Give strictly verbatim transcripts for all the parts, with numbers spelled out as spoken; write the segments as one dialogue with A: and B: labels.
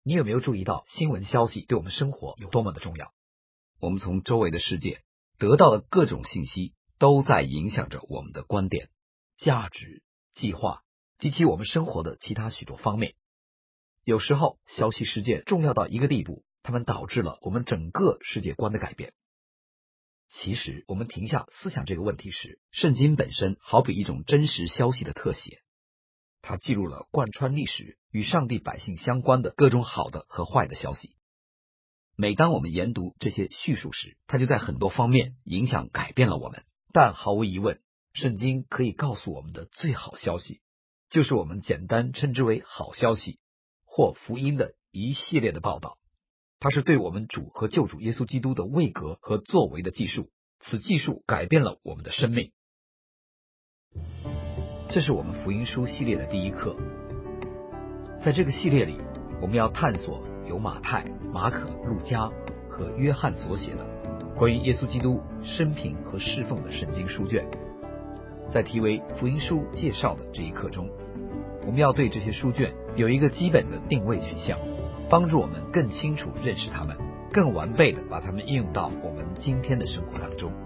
A: 你有没有注意到新闻消息对我们生活有多么的重要？我们从周围的世界得到的各种信息都在影响着我们的观点、价值、计划及其我们生活的其他许多方面。有时候消息事件重要到一个地步，它们导致了我们整个世界观的改变。其实我们停下思想这个问题时，圣经本身好比一种真实消息的特写，它记录了贯穿历史与上帝百姓相关的各种好的和坏的消息。每当我们研读这些叙述时，它就在很多方面影响改变了我们。但毫无疑问，圣经可以告诉我们的最好消息，就是我们简单称之为好消息或福音的一系列的报道。它是对我们主和救主耶稣基督的位格和作为的记述，此记述改变了我们的生命。这是我们福音书系列的第一课。在这个系列里，我们要探索由马太、马可、路加和约翰所写的关于耶稣基督生平和侍奉的圣经书卷。在题为福音书介绍的这一课中，我们要对这些书卷有一个基本的定位取向，帮助我们更清楚认识它们，更完备地把它们应用到我们今天的生活当中。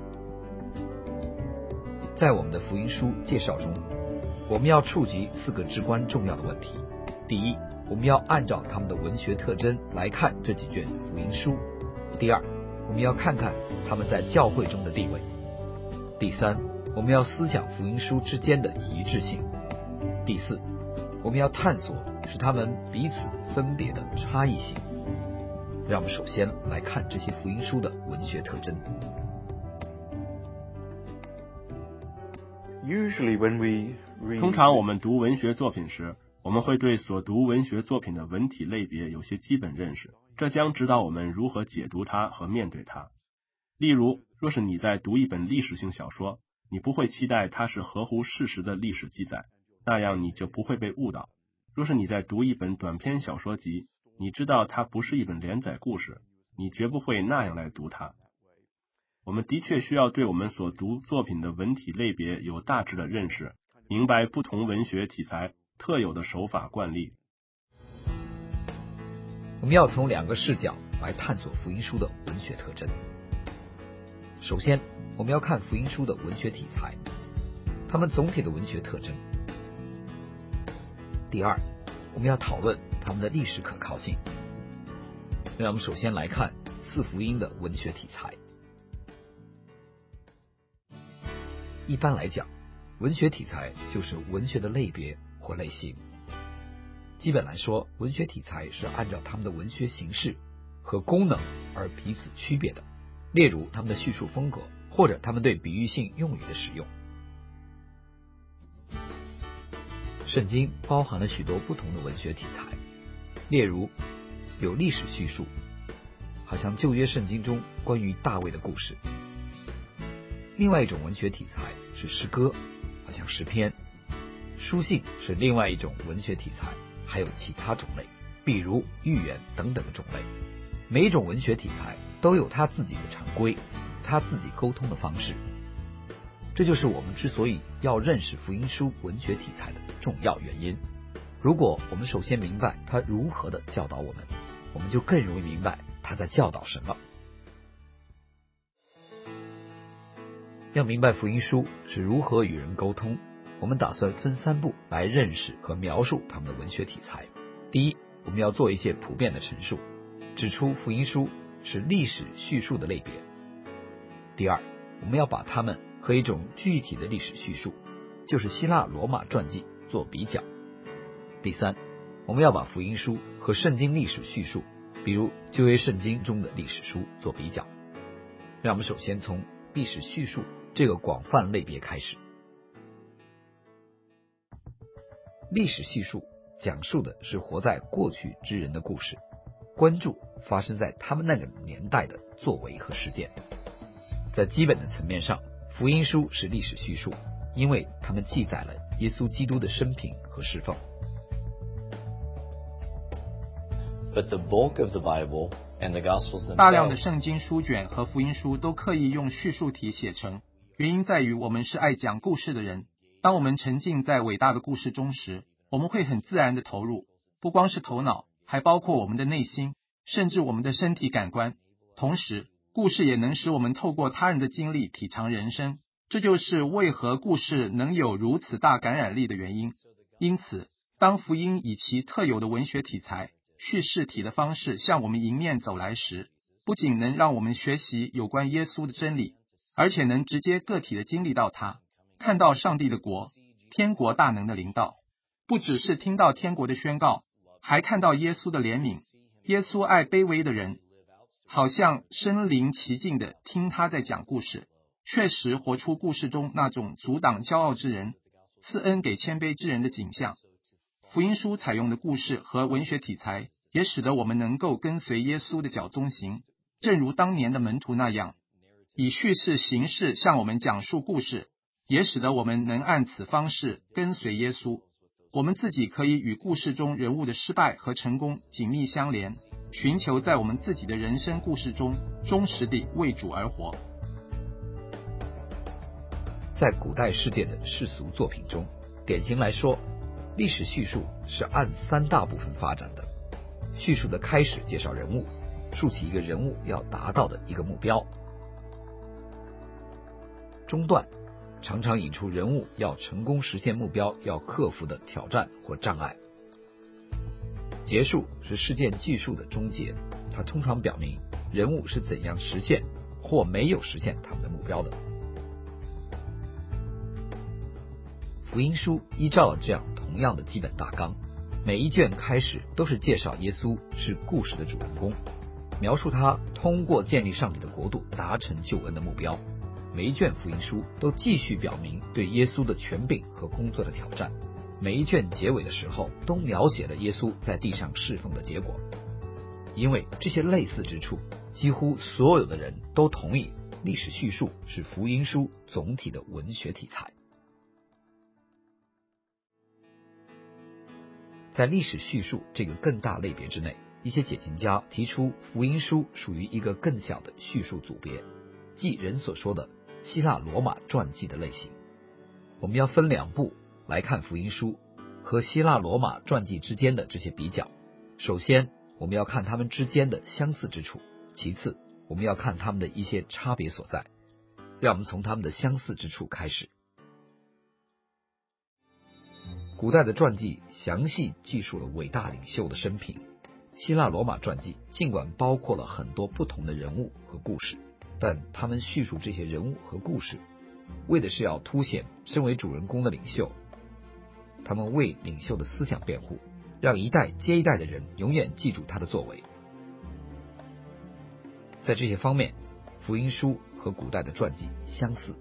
A: 在我们的福音书介绍中，我们要触及四个至关重要的问题。第一，我们要按照他们的文学特征来看这几卷福音书。第二，我们要看看他们在教会中的地位。第三，我们要思想福音书之间的一致性。第四，我们要探索使他们彼此分别的差异性。让我们首先来看这些福音书的文学特征。
B: 通常我们读文学作品时，我们会对所读文学作品的文体类别有些基本认识，这将指导我们如何解读它和面对它。例如，若是你在读一本历史性小说，你不会期待它是合乎事实的历史记载，那样你就不会被误导。若是你在读一本短篇小说集，你知道它不是一本连载故事，你绝不会那样来读它。我们的确需要对我们所读作品的文体类别有大致的认识，明白不同文学题材特有的手法惯例。
A: 我们要从两个视角来探索福音书的文学特征。首先，我们要看福音书的文学题材，它们总体的文学特征。第二，我们要讨论它们的历史可靠性。让我们首先来看四福音的文学题材。一般来讲，文学题材就是文学的类别或类型。基本来说，文学题材是按照它们的文学形式和功能而彼此区别的，例如它们的叙述风格，或者它们对比喻性用语的使用。圣经包含了许多不同的文学题材，例如有历史叙述，好像旧约圣经中关于大卫的故事。另外一种文学题材是诗歌，好像诗篇。书信是另外一种文学题材，还有其他种类，比如寓言等等的种类。每一种文学题材都有它自己的常规，它自己沟通的方式。这就是我们之所以要认识福音书文学题材的重要原因。如果我们首先明白它如何的教导我们，我们就更容易明白它在教导什么。要明白福音书是如何与人沟通，我们打算分三步来认识和描述它们的文学题材。第一，我们要做一些普遍的陈述，指出福音书是历史叙述的类别。第二，我们要把它们和一种具体的历史叙述，就是希腊罗马传记做比较。第三，我们要把福音书和圣经历史叙述，比如旧约圣经中的历史书做比较。让我们首先从历史叙述这个广泛类别开始。历史叙述讲述的是活在过去之人的故事，关注发生在他们那个年代的作为和事件。在基本的层面上，福音书是历史叙述，因为他们记载了耶稣基督的生平和侍奉。
C: But the bulk of the Bible and the Gospels
D: 大量的
C: themselves
D: 圣经书卷和福音书都刻意用叙述体写成，原因在于我们是爱讲故事的人。当我们沉浸在伟大的故事中时，我们会很自然的投入，不光是头脑， 还包括我们的内心，甚至我们的身体感官。同时，故事也能使我们透过他人的经历体尝人生，这就是为何故事能有如此大感染力的原因。因此，当福音以其特有的文学题材、叙事体的方式向我们迎面走来时，不仅能让我们学习有关耶稣的真理，而且能直接个体的经历到他，看到上帝的国、天国大能的临到。不只是听到天国的宣告，还看到耶稣的怜悯，耶稣爱卑微的人，好像身临其境的听他在讲故事，确实活出故事中那种阻挡骄傲之人，赐恩给谦卑之人的景象。福音书采用的故事和文学题材，也使得我们能够跟随耶稣的脚踪行，正如当年的门徒那样，以叙事形式向我们讲述故事，也使得我们能按此方式跟随耶稣。我们自己可以与故事中人物的失败和成功紧密相连，寻求在我们自己的人生故事中忠实地为主而活。
A: 在古代世界的世俗作品中，典型来说，历史叙述是按三大部分发展的。叙述的开始介绍人物，竖起一个人物要达到的一个目标。中段常常引出人物要成功实现目标要克服的挑战或障碍。结束是事件记述的终结，它通常表明人物是怎样实现或没有实现他们的目标的。福音书依照了这样同样的基本大纲，每一卷开始都是介绍耶稣是故事的主人公，描述他通过建立上帝的国度达成救恩的目标。每一卷福音书都继续表明对耶稣的权柄和工作的挑战，每一卷结尾的时候都描写了耶稣在地上侍奉的结果。因为这些类似之处，几乎所有的人都同意历史叙述是福音书总体的文学题材。在历史叙述这个更大类别之内，一些解经家提出福音书属于一个更小的叙述组别，即人所说的希腊罗马传记的类型。我们要分两步来看福音书和希腊罗马传记之间的这些比较。首先，我们要看他们之间的相似之处，其次，我们要看他们的一些差别所在。让我们从他们的相似之处开始。古代的传记详细记述了伟大领袖的生平，希腊罗马传记尽管包括了很多不同的人物和故事，但他们叙述这些人物和故事，为的是要凸显身为主人公的领袖，他们为领袖的思想辩护，让一代接一代的人永远记住他的作为。在这些方面，福音书和古代的传记相似。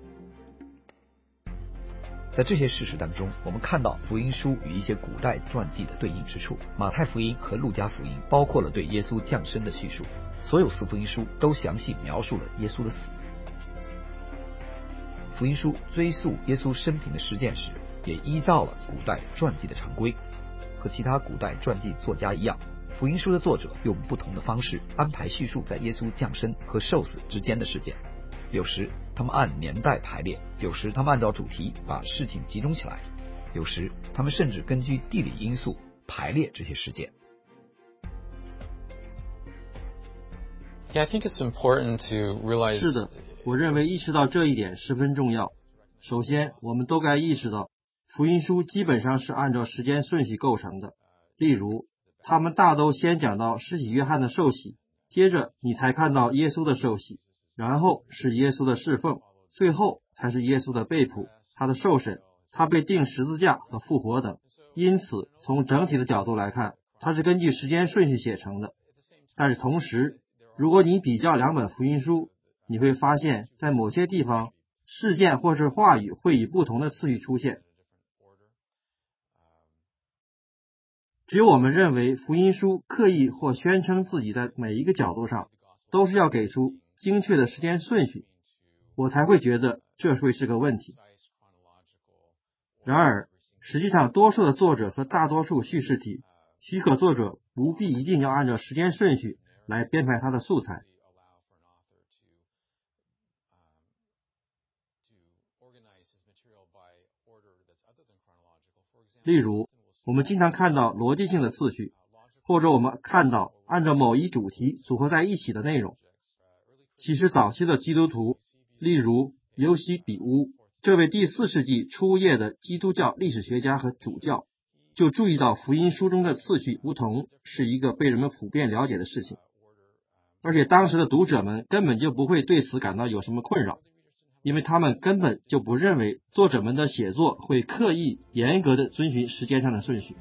A: 在这些事实当中，我们看到福音书与一些古代传记的对应之处。马太福音和路加福音包括了对耶稣降生的叙述，所有四福音书都详细描述了耶稣的死。福音书追溯耶稣生平的事件时，也依照了古代传记的常规。和其他古代传记作家一样，福音书的作者用不同的方式安排叙述在耶稣降生和受死之间的事件。有时他们按年代排列，有时他们按照主题把事情集中起来，有时他们甚至根据地理因素排列这些事件。
E: Yeah, I think it's important to realize.
F: 是的，我认为意识到这一点十分重要。首先，我们都该意识到，福音书基本上是按照时间顺序构成的。例如，他们大都先讲到施洗约翰的受洗，接着你才看到耶稣的受洗，然后是耶稣的侍奉，最后才是耶稣的被捕、他的受审、他被钉十字架和复活等。因此，从整体的角度来看，它是根据时间顺序写成的。但是同时，如果你比较两本福音书，你会发现在某些地方，事件或是话语会以不同的次序出现。只有我们认为福音书刻意或宣称自己在每一个角度上都是要给出精确的时间顺序，我才会觉得这会是个问题。然而，实际上多数的作者和大多数叙事体许可作者不必一定要按照时间顺序来编排他的素材。例如，我们经常看到逻辑性的次序， 或者我们看到按照某一主题组合在一起的内容。其实早期的基督徒，例如尤西比乌这位第四世纪初叶的基督教历史学家和主教，就注意到福音书中的次序不同是一个被人们普遍了解的事情，而且当时的读者们根本就不会对此感到有什么困扰，因为他们根本就不认为作者们的写作会刻意严格的遵循时间上的顺序。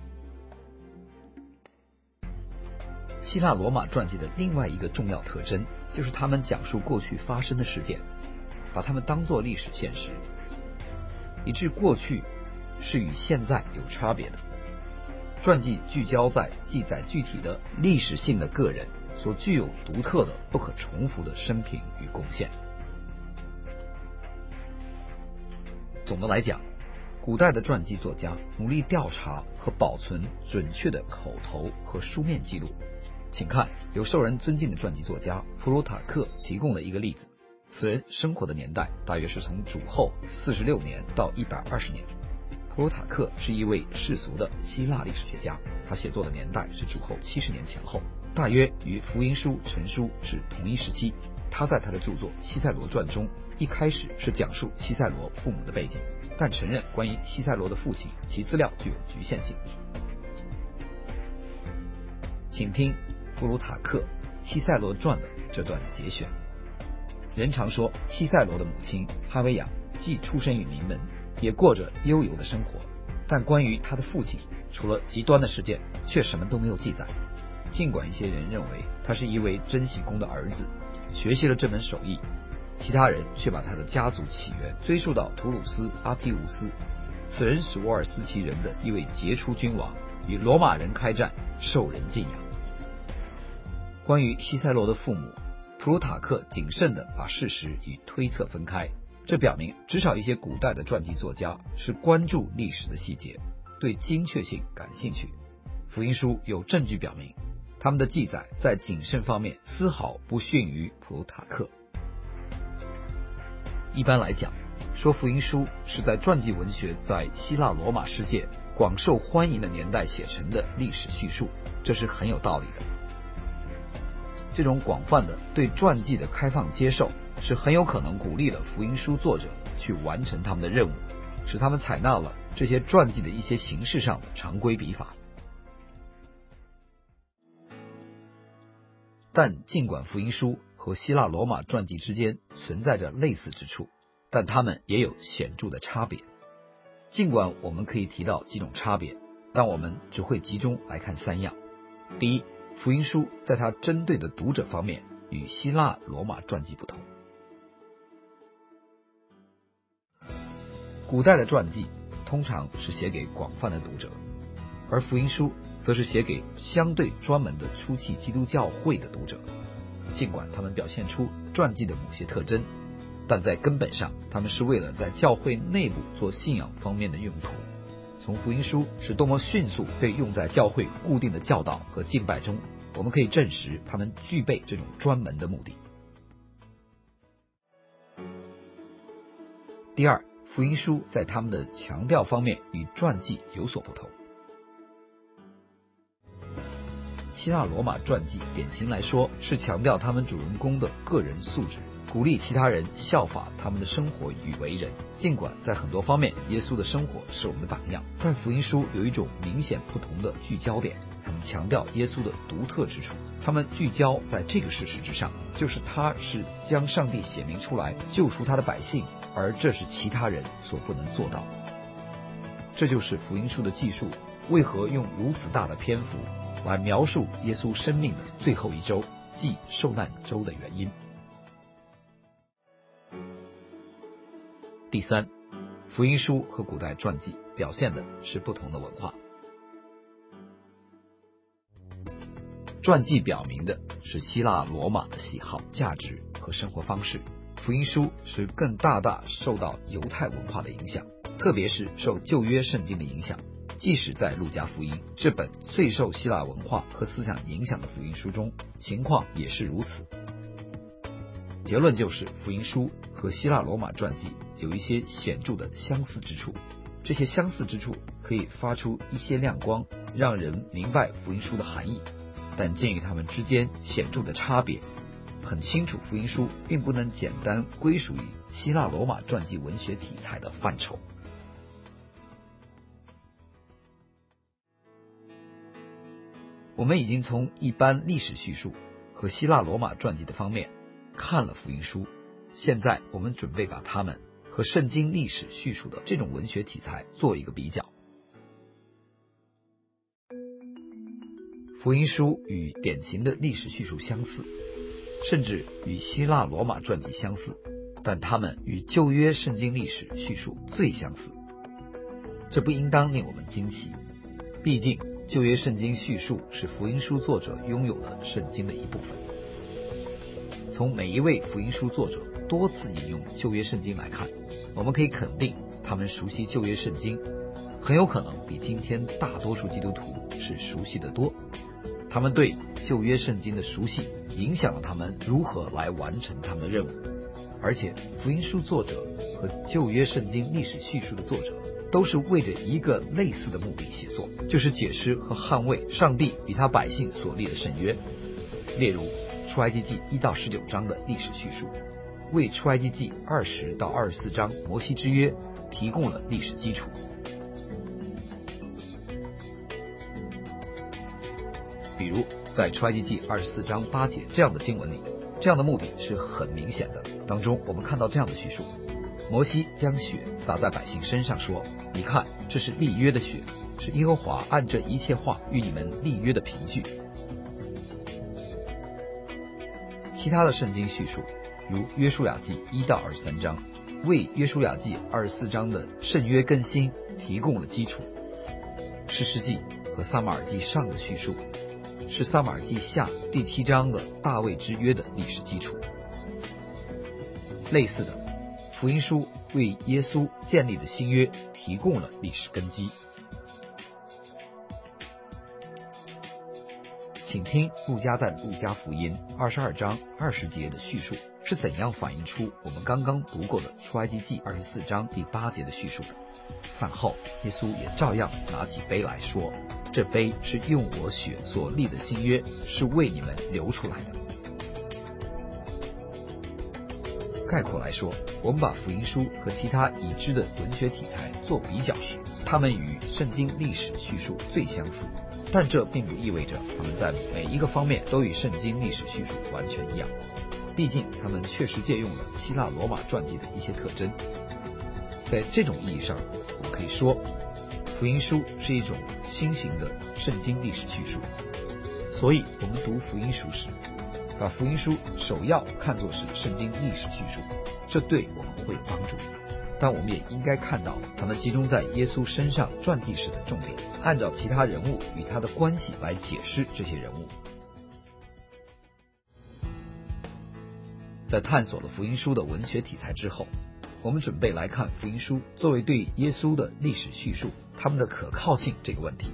A: 希腊罗马传记的另外一个重要特征，就是他们讲述过去发生的事件，把它们当作历史现实，以致过去是与现在有差别的。传记聚焦在记载具体的历史性的个人所具有独特的不可重复的生平与贡献。总的来讲，古代的传记作家努力调查和保存准确的口头和书面记录。请看有受人尊敬的传记作家普鲁塔克提供的一个例子，此人生活的年代大约是从主后四十六年到一百二十年。普鲁塔克是一位世俗的希腊历史学家，他写作的年代是主后七十年前后，大约与福音书成书是同一时期。他在他的著作《西塞罗传》中，一开始是讲述西塞罗父母的背景，但承认关于西塞罗的父亲其资料具有局限性。请听普鲁塔克《西塞罗传》的这段节选。人常说西塞罗的母亲哈维亚既出生于名门，也过着悠游的生活，但关于他的父亲，除了极端的事件，却什么都没有记载。尽管一些人认为他是一位珍禧公的儿子，学习了这门手艺，其他人却把他的家族起源追溯到图鲁斯阿提乌斯，此人是沃尔斯奇人的一位杰出君王，与罗马人开战，受人敬仰。关于西塞罗的父母，普鲁塔克谨慎地把事实与推测分开，这表明至少一些古代的传记作家是关注历史的细节，对精确性感兴趣。福音书有证据表明，他们的记载在谨慎方面丝毫不逊于普鲁塔克。一般来讲，说福音书是在传记文学在希腊罗马世界广受欢迎的年代写成的历史叙述，这是很有道理的。这种广泛的对传记的开放接受，是很有可能鼓励了福音书作者去完成他们的任务，使他们采纳了这些传记的一些形式上的常规笔法。但尽管福音书和希腊罗马传记之间存在着类似之处，但它们也有显著的差别。尽管我们可以提到几种差别，但我们只会集中来看三样。第一，福音书在它针对的读者方面与希腊罗马传记不同。古代的传记通常是写给广泛的读者，而福音书则是写给相对专门的初期基督教会的读者。尽管他们表现出传记的某些特征，但在根本上他们是为了在教会内部做信仰方面的用途。从福音书是多么迅速被用在教会固定的教导和敬拜中，我们可以证实他们具备这种专门的目的。第二，福音书在他们的强调方面与传记有所不同。希腊罗马传记典型来说是强调他们主人公的个人素质，鼓励其他人效法他们的生活与为人。尽管在很多方面耶稣的生活是我们的榜样，但福音书有一种明显不同的聚焦点，他们强调耶稣的独特之处，他们聚焦在这个事实之上，就是他是将上帝显明出来救赎他的百姓，而这是其他人所不能做到。这就是福音书的记述为何用如此大的篇幅来描述耶稣生命的最后一周，即受难周的原因。第三，福音书和古代传记表现的是不同的文化。传记表明的是希腊罗马的喜好、价值和生活方式，福音书是更大大受到犹太文化的影响，特别是受旧约圣经的影响。即使在路加福音这本最受希腊文化和思想影响的福音书中，情况也是如此。结论就是福音书和希腊罗马传记有一些显著的相似之处，这些相似之处可以发出一些亮光，让人明白福音书的含义。 但鉴于它们之间显著的差别，很清楚福音书并不能简单归属于希腊罗马传记文学题材的范畴。我们已经从一般历史叙述和希腊罗马传记的方面看了福音书，现在我们准备把它们和圣经历史叙述的这种文学题材做一个比较。福音书与典型的历史叙述相似，甚至与希腊罗马传记相似，但它们与旧约圣经历史叙述最相似。这不应当令我们惊奇，毕竟旧约圣经叙述是福音书作者拥有的圣经的一部分。从每一位福音书作者多次引用旧约圣经来看，我们可以肯定他们熟悉旧约圣经，很有可能比今天大多数基督徒是熟悉得多。他们对旧约圣经的熟悉影响了他们如何来完成他们的任务，而且福音书作者和旧约圣经历史叙述的作者都是为着一个类似的目的写作，就是解释和捍卫上帝与他百姓所立的圣约。例如出埃及记一到十九章的历史叙述，为出埃及记二十到二十四章摩西之约提供了历史基础。比如在出埃及记二十四章八节这样的经文里，这样的目的是很明显的。当中我们看到这样的叙述：摩西将血洒在百姓身上，说：你看，这是立约的血，是耶和华按这一切话与你们立约的凭据。其他的圣经叙述，如约书亚记一到二十三章，为约书亚记二十四章的圣约更新提供了基础。士师记和撒母耳记上的叙述，是撒母耳记下第七章的大卫之约的历史基础。类似的，福音书为耶稣建立的新约提供了历史根基。请听路加在路加福音二十二章二十节的叙述是怎样反映出我们刚刚读过的出埃及记二十四章第八节的叙述的。饭后，耶稣也照样拿起杯来说：这杯是用我血所立的新约，是为你们流出来的。概括来说，我们把福音书和其他已知的文学题材做比较时，它们与圣经历史叙述最相似，但这并不意味着它们在每一个方面都与圣经历史叙述完全一样。毕竟它们确实借用了希腊罗马传记的一些特征。在这种意义上，我们可以说福音书是一种新型的圣经历史叙述。所以我们读福音书时，把福音书首要看作是圣经历史叙述，这对我们会有帮助。但我们也应该看到他们集中在耶稣身上传记时的重点，按照其他人物与他的关系来解释这些人物。在探索了福音书的文学题材之后，我们准备来看福音书作为对耶稣的历史叙述，他们的可靠性这个问题。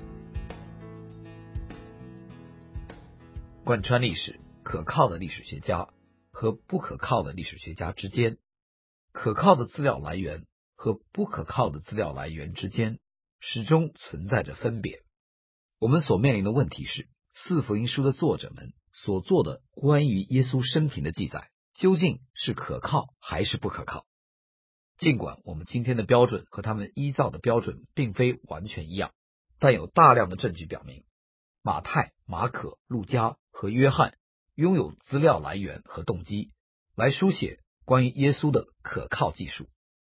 A: 贯穿历史，可靠的历史学家和不可靠的历史学家之间，可靠的资料来源和不可靠的资料来源之间始终存在着分别。我们所面临的问题是，四福音书的作者们所做的关于耶稣生平的记载究竟是可靠还是不可靠。尽管我们今天的标准和他们依照的标准并非完全一样，但有大量的证据表明，马太、马可、路加和约翰拥有资料来源和动机来书写关于耶稣的可靠记述。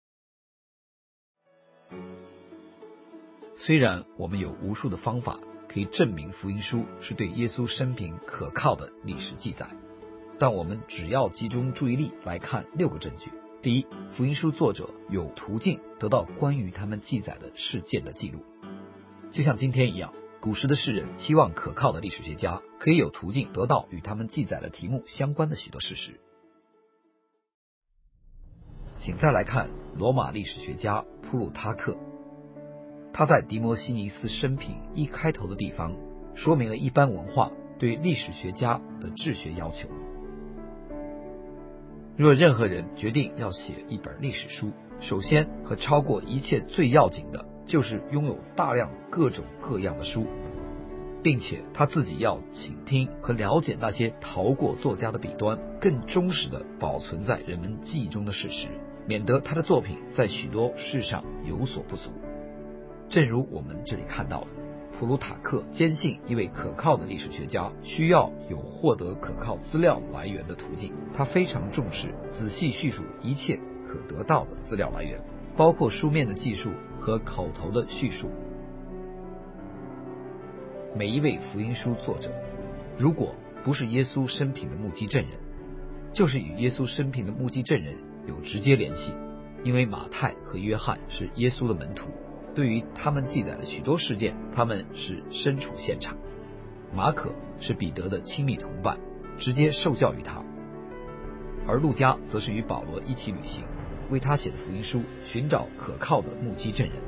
A: 虽然我们有无数的方法可以证明福音书是对耶稣生平可靠的历史记载，但我们只要集中注意力来看六个证据。第一，福音书作者有途径得到关于他们记载的事件的记录，就像今天一样，古时的世人希望可靠的历史学家可以有途径得到与他们记载的题目相关的许多事实。请再来看罗马历史学家普鲁塔克，他在迪摩西尼斯生平一开头的地方说明了一般文化对历史学家的治学要求。若任何人决定要写一本历史书，首先和超过一切最要紧的就是拥有大量各种各样的书， 并且他自己要倾听和了解那些逃过作家的笔端，更忠实地保存在人们记忆中的事实，免得他的作品在许多事上有所不足。正如我们这里看到的，普鲁塔克坚信一位可靠的历史学家需要有获得可靠资料来源的途径，他非常重视仔细叙述一切可得到的资料来源，包括书面的记述和口头的叙述。每一位福音书作者，如果不是耶稣生平的目击证人，就是与耶稣生平的目击证人有直接联系，因为马太和约翰是耶稣的门徒，对于他们记载了许多事件，他们是身处现场。马可是彼得的亲密同伴，直接受教于他，而路加则是与保罗一起旅行，为他写的福音书寻找可靠的目击证人。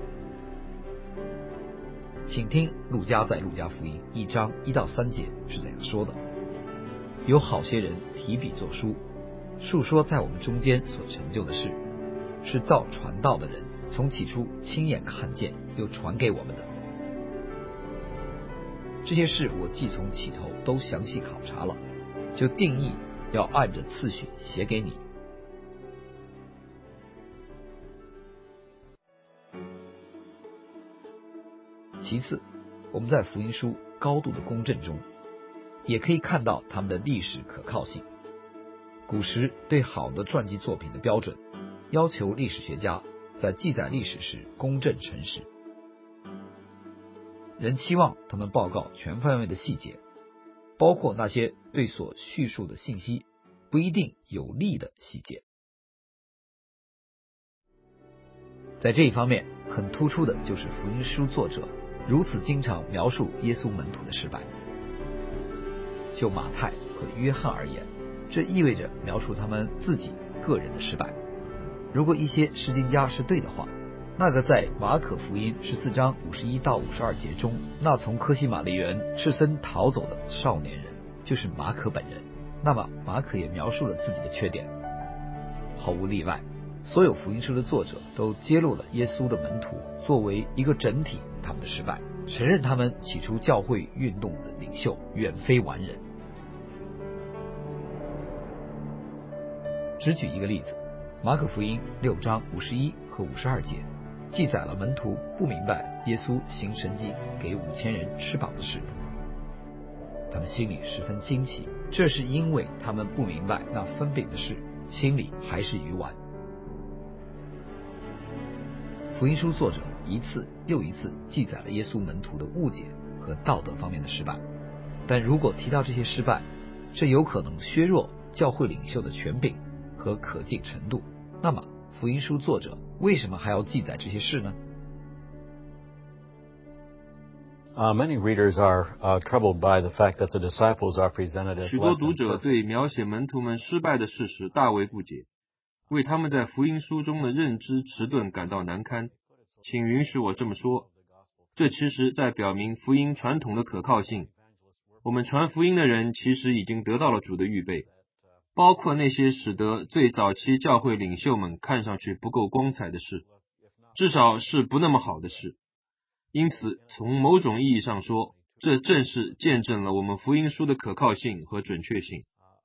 A: 请听路加在路加福音一章一到三节是怎样说的：有好些人提笔作书，述说在我们中间所成就的事，是造传道的人从起初亲眼看见又传给我们的。这些事我既从起头都详细考察了，就定义要按着次序写给你。其次，我们在福音书高度的公正中，也可以看到他们的历史可靠性。古时对好的传记作品的标准，要求历史学家在记载历史时公正诚实，人期望他们报告全范围的细节，包括那些对所叙述的信息不一定有利的细节。在这一方面，很突出的就是福音书作者如此经常描述耶稣门徒的失败。就马太和约翰而言，这意味着描述他们自己个人的失败。如果一些释经家是对的话，那个在马可福音十四章五十一到五十二节中，那从科西玛丽园赤身逃走的少年人就是马可本人。那么马可也描述了自己的缺点。毫无例外，所有福音书的作者都揭露了耶稣的门徒作为一个整体他们的失败，承认他们起初教会运动的领袖远非完人。只举一个例子，马可福音六章五十一和五十二节记载了门徒不明白耶稣行神迹给五千人吃饱的事，他们心里十分惊奇，这是因为他们不明白那分饼的事，心里还是鱼丸。福音书作者一次又一次记载了耶稣门徒的误解和道德方面的失败，但如果提到这些失败，这有可能削弱教会领袖的权柄和可敬程度，那么福音书作者为什么还要记载这些事呢？
G: Uh, many readers are uh, troubled by the fact that the disciples are presented as
F: 许多
G: less
F: 读
G: than
F: 者
G: perfect.
F: 对描写门徒们失败的事实大为不解，为他们在福音书中的认知迟钝感到难堪。请允许我这么说，这其实在表明福音传统的可靠性。我们传福音的人其实已经得到了主的预备，包括那些使得最早期教会领袖们看上去不够光彩的事，至少是不那么好的事。因此，从某种意义上说，这正是见证了我们福音书的可靠性和准确性。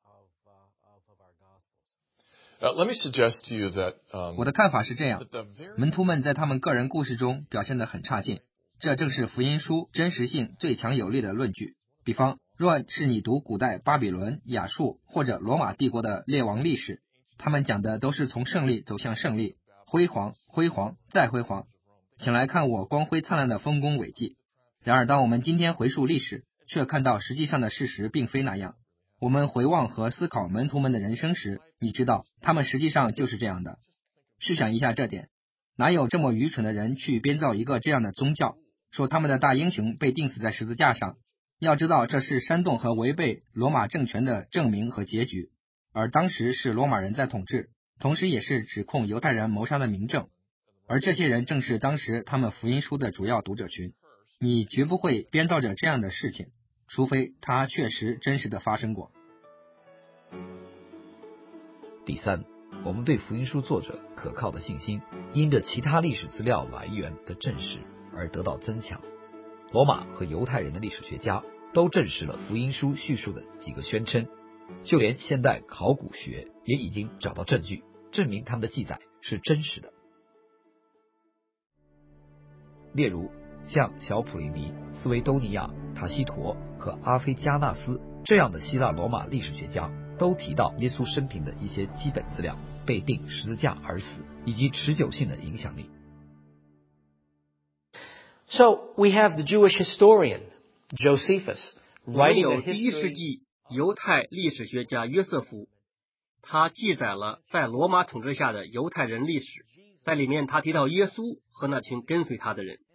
E: Uh, let me suggest to you that, um,
D: 我的看法是这样，
E: that the very
D: 门徒们在他们个人故事中表现得很差劲，这正是福音书真实性最强有力的论据。比方，若是你读古代巴比伦、亚述或者罗马帝国的列王历史，他们讲的都是从胜利走向胜利，辉煌、辉煌再辉煌，请来看我光辉灿烂的丰功伟绩。然而当我们今天回溯历史，却看到实际上的事实并非那样。我们回望和思考门徒们的人生时，你知道他们实际上就是这样的。试想一下这点，哪有这么愚蠢的人去编造一个这样的宗教，说他们的大英雄被钉死在十字架上？要知道这是煽动和违背罗马政权的证明和结局，而当时是罗马人在统治，同时也是指控犹太人谋杀的明证，而这些人正是当时他们福音书的主要读者群。你绝不会编造着这样的事情，除非它确实真实的发生过。
A: 第三，我们对福音书作者可靠的信心，因着其他历史资料来源的证实而得到增强。 罗马和犹太人的历史学家都证实了福音书叙述的几个宣称，就连现代考古学也已经找到证据，证明他们的记载是真实的。例如，像小普利尼、斯维多尼亚、塔西佗和阿非加纳斯这样的希腊罗马历史学家都提到耶稣生平的一些基本资料，被钉十字架而死，以及持久性的影响力。
H: So we have the Jewish historian Josephus
F: 我们
H: writing
F: 有
H: the
F: 第一世
H: history.
F: 纪犹太历史学家约瑟夫，他记载了在罗马统治下的犹太人历史，在里面他提到耶稣和那群跟随他的人。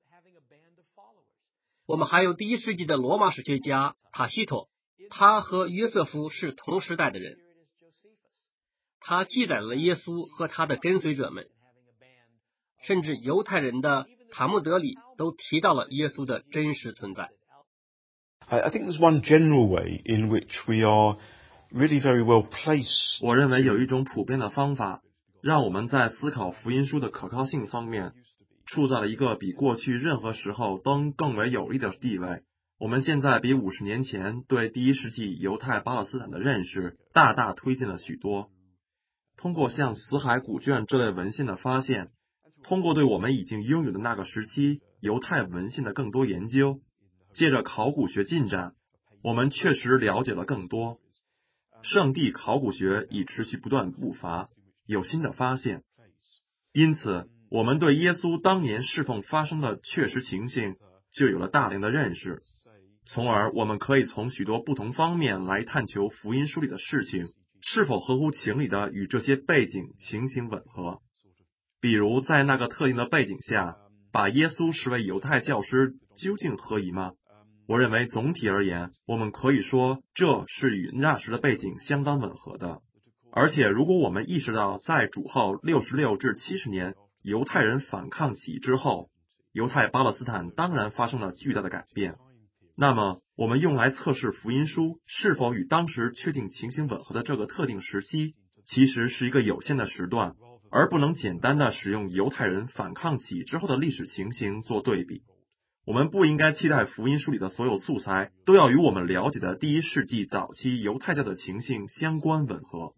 F: 我们还有第一世纪的罗马史学家塔西佗，他和约瑟夫是同时代的人，他记载了耶稣和他的跟随者们，甚至犹太人的塔木德里都提到了耶稣的真实存在。
I: I think there's one general way in which we are really very well placed.
J: 我认为有一种普遍的方法，让我们在思考福音书的可靠性方面，处在了一个比过去任何时候都更为有利的地位。我们现在比五十年前对第一世纪犹太巴勒斯坦的认识大大推进了许多。通过像死海古卷这类文献的发现，通过对我们已经拥有的那个时期犹太文献的更多研究，借着考古学进展，我们确实了解了更多。圣地考古学已持续不断步伐，有新的发现。因此，我们对耶稣当年侍奉发生的确实情形就有了大量的认识，从而我们可以从许多不同方面来探求福音书里的事情是否合乎情理的与这些背景情形吻合。比如在那个特定的背景下，把耶稣视为犹太教师究竟合宜吗？我认为总体而言，我们可以说这是与那时的背景相当吻合的。而且如果我们意识到在主后六十六至七十年犹太人反抗起义之后，犹太巴勒斯坦当然发生了巨大的改变，那么我们用来测试福音书是否与当时确定情形吻合的这个特定时期，其实是一个有限的时段，而不能简单的使用犹太人反抗起义之后的历史情形做对比。我们不应该期待福音书里的所有素材都要与我们了解的第一世纪早期犹太教的情形相关吻合。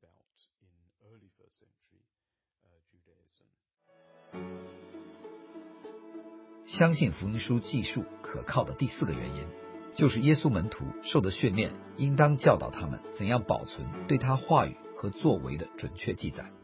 A: 相信福音书记述可靠的第四个原因，就是耶稣门徒受的训练应当教导他们怎样保存对他话语和作为的准确记载。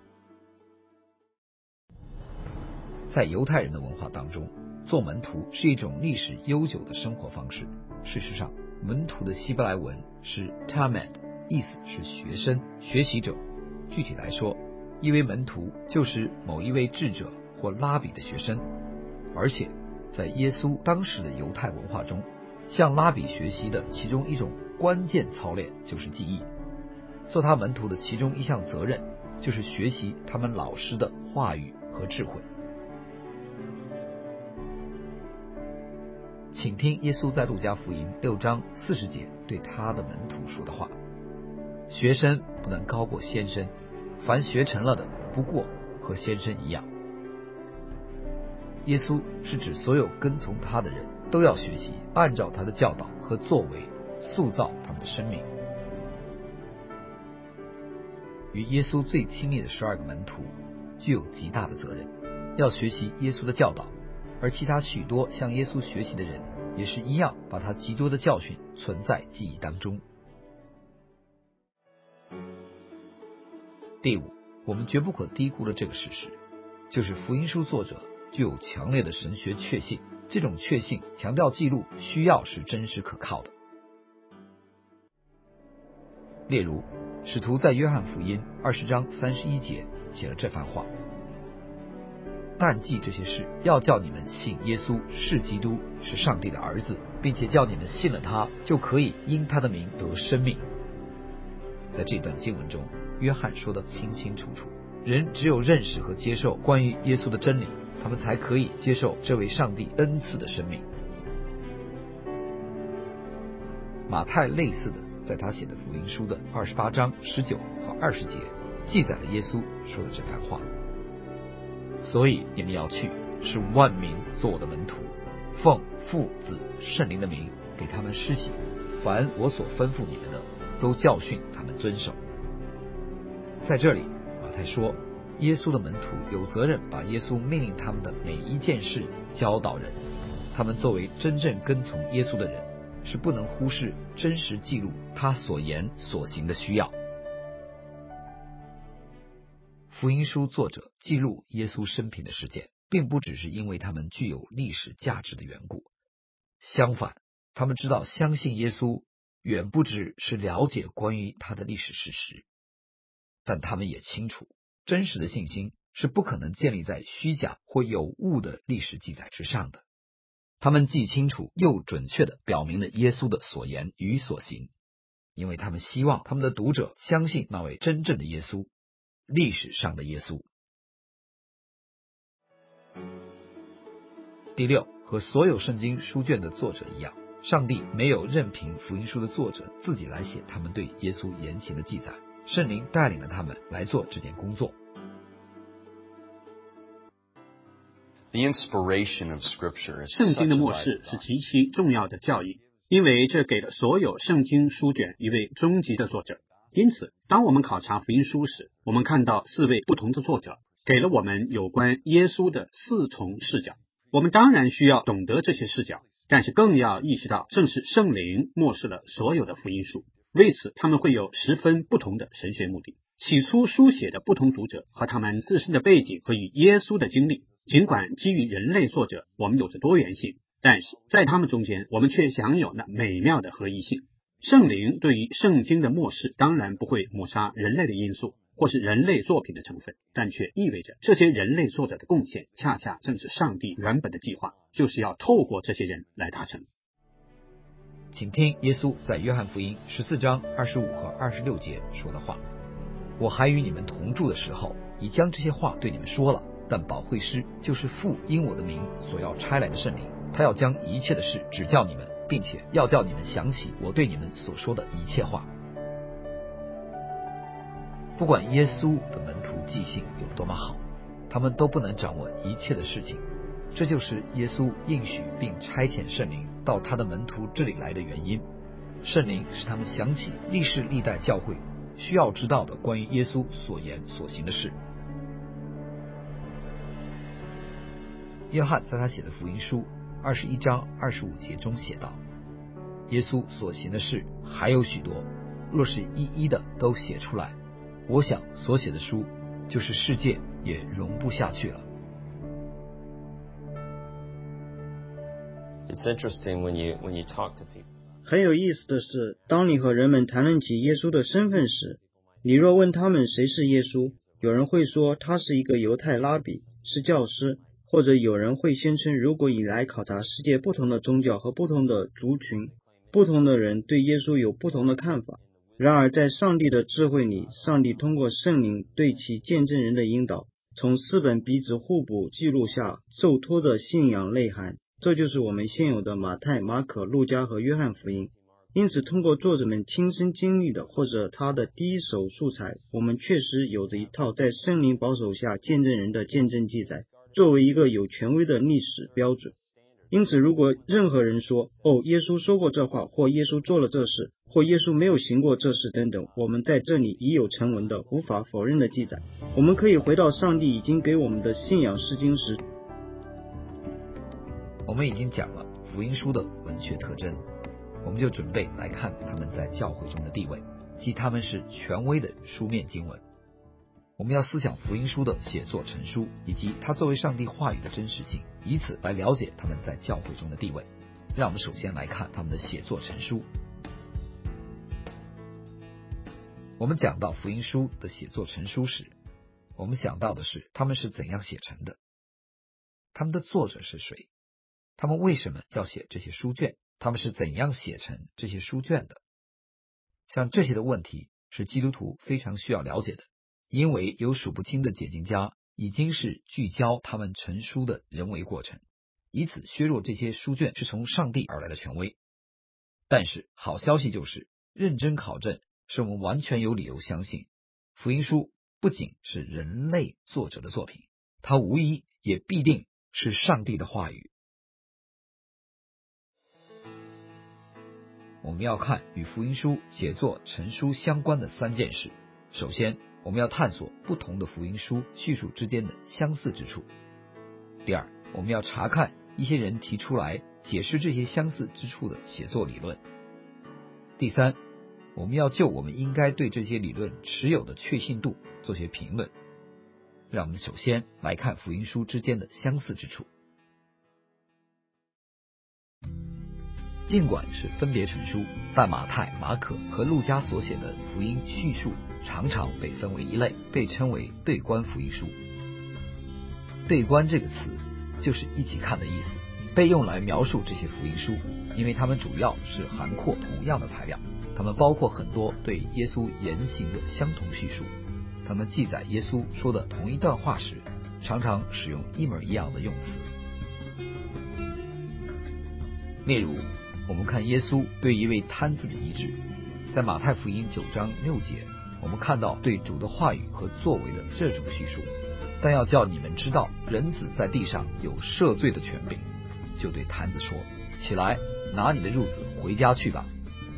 A: 在犹太人的文化当中，做门徒是一种历史悠久的生活方式。事实上，门徒的希伯来文是 Talmud， 意思是学生、学习者。具体来说，一位门徒就是某一位智者或拉比的学生，而且在耶稣当时的犹太文化中，向拉比学习的其中一种关键操练就是记忆。做他门徒的其中一项责任就是学习他们老师的话语和智慧。请听耶稣在路加福音六章四十节对他的门徒说的话：学生不能高过先生，凡学成了的不过和先生一样。耶稣是指所有跟从他的人都要学习按照他的教导和作为塑造他们的生命。与耶稣最亲密的十二个门徒具有极大的责任，要学习耶稣的教导，而其他许多向耶稣学习的人也是一样，把他极多的教训存在记忆当中。第五，我们绝不可低估了这个事实，就是福音书作者具有强烈的神学确信，这种确信强调记录需要是真实可靠的。例如，使徒在约翰福音二十章三十一节写了这番话：但记这些事，要叫你们信耶稣是基督，是上帝的儿子，并且叫你们信了他，就可以因他的名得生命。在这段经文中，约翰说得清清楚楚，人只有认识和接受关于耶稣的真理，他们才可以接受这位上帝恩赐的生命。马太类似的，在他写的福音书的二十八章十九和二十节记载了耶稣说的这番话：所以你们要去，使万民做我的门徒，奉父子圣灵的名给他们施洗，凡我所吩咐你们的，都教训他们遵守。在这里，马太说，耶稣的门徒有责任把耶稣命令他们的每一件事教导人。他们作为真正跟从耶稣的人，是不能忽视真实记录他所言所行的需要。福音书作者记录耶稣生平的事件，并不只是因为他们具有历史价值的缘故，相反，他们知道相信耶稣远不只是了解关于他的历史事实，但他们也清楚，真实的信心是不可能建立在虚假或有误的历史记载之上的。他们既清楚又准确地表明了耶稣的所言与所行，因为他们希望他们的读者相信那位真正的耶稣，历史上的耶稣。第六，和所有圣经书卷的作者一样，上帝没有任凭福音书的作者自己来写他们对耶稣言行的记载，圣灵带领了他们来做这件工作。
K: 圣经的默示是极其重要的教义，因为这给了所有圣经书卷一位终极的作者。因此，当我们考察福音书时，我们看到四位不同的作者，给了我们有关耶稣的四重视角。我们当然需要懂得这些视角，但是更要意识到，正是圣灵默示了所有的福音书。为此，他们会有十分不同的神学目的。起初书写的不同读者和他们自身的背景和与耶稣的经历，尽管基于人类作者，我们有着多元性，但是在他们中间，我们却享有那美妙的合一性。圣灵对于圣经的默示当然不会抹杀人类的因素或是人类作品的成分，但却意味着这些人类作者的贡献恰恰正是上帝原本的计划，就是要透过这些人来达成。
A: 请听耶稣在约翰福音十四章二十五和二十六节说的话：我还与你们同住的时候，已将这些话对你们说了，但保惠师就是父因我的名所要差来的圣灵，他要将一切的事指教你们，并且要叫你们想起我对你们所说的一切话。不管耶稣的门徒记性有多么好，他们都不能掌握一切的事情，这就是耶稣应许并差遣圣灵到他的门徒这里来的原因。圣灵使他们想起历世历代教会需要知道的关于耶稣所言所行的事。约翰在他写的福音书二十一章二十五节中写道：耶稣所行的事还有许多，若是一一的都写出来，我想所写的书就是世界也容不下去了。
L: It's interesting when you when you talk to people.
M: 很有意思的是，当你和人们谈论起耶稣的身份时，你若问他们谁是耶稣，有人会说他是一个犹太拉比，是教师，或者有人会宣称，如果以来考察世界不同的宗教和不同的族群，不同的人对耶稣有不同的看法。然而在上帝的智慧里，上帝通过圣灵对其见证人的引导，从四本彼此互补记录下受托的信仰内涵，这就是我们现有的马太、马可、路加和约翰福音。因此通过作者们亲身经历的或者他的第一手素材，我们确实有着一套在圣灵保守下见证人的见证记载，作为一个有权威的历史标准。因此如果任何人说，哦，耶稣说过这话，或耶稣做了这事，或耶稣没有行过这事等等，我们在这里已有成文的无法否认的记载。我们可以回到上帝已经给我们的信仰释经时。
A: 我们已经讲了福音书的文学特征，我们就准备来看他们在教会中的地位，即他们是权威的书面经文。我们要思想福音书的写作成书，以及它作为上帝话语的真实性，以此来了解他们在教会中的地位。让我们首先来看他们的写作成书。我们讲到福音书的写作成书时，我们想到的是他们是怎样写成的，他们的作者是谁，他们为什么要写这些书卷，他们是怎样写成这些书卷的。像这些的问题是基督徒非常需要了解的，因为有数不清的解经家已经是聚焦他们成书的人为过程，以此削弱这些书卷是从上帝而来的权威。但是好消息就是，认真考证使我们完全有理由相信，福音书不仅是人类作者的作品，它无疑也必定是上帝的话语。 我们要看与福音书写作成书相关的三件事。首先，我们要探索不同的福音书叙述之间的相似之处。第二，我们要查看一些人提出来解释这些相似之处的写作理论。第三，我们要就我们应该对这些理论持有的确信度做些评论。让我们首先来看福音书之间的相似之处。尽管是分别成书，但马太、马可和路加所写的福音叙述常常被分为一类，被称为对观福音书。对观这个词就是一起看的意思，被用来描述这些福音书，因为它们主要是涵括同样的材料，它们包括很多对耶稣言行的相同叙述，它们记载耶稣说的同一段话时，常常使用一模一样的用词。例如，我们看耶稣对一位瘫子的医治，在马太福音九章六节，我们看到对主的话语和作为的这种叙述。但要叫你们知道，人子在地上有赦罪的权柄，就对瘫子说：起来，拿你的褥子回家去吧。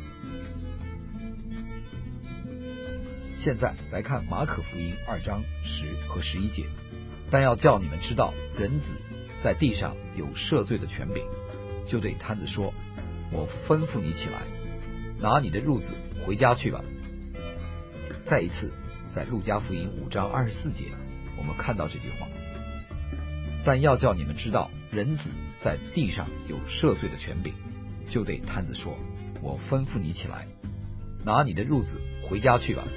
A: 现在来看马可福音二章十和十一节，但要叫你们知道，人子在地上有赦罪的权柄，就对瘫子说：我吩咐你起来，拿你的褥子回家去吧。再一次，在路加福音五章二十四节，我们看到这句话：但要叫你们知道，人子在地上有赦罪的权柄，就对瘫子说：我吩咐你起来，拿你的褥子回家去吧。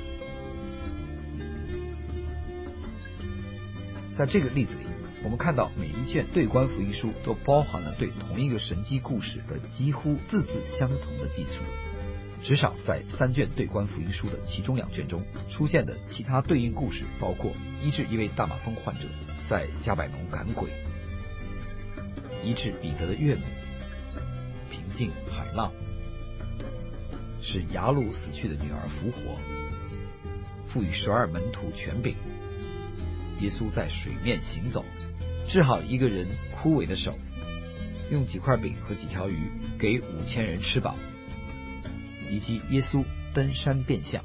A: 在这个例子里，我们看到每一卷对观福音书都包含了对同一个神迹故事的几乎字字相同的记述。至少在三卷对观福音书的其中两卷中出现的其他对应故事，包括医治一位大马蜂患者，在加百农赶鬼，医治彼得的岳母，平静海浪，使雅鲁死去的女儿复活，赋予十二门徒权柄，耶稣在水面行走，治好一个人枯萎的手，用几块饼和几条鱼给五千人吃饱，以及耶稣登山变相。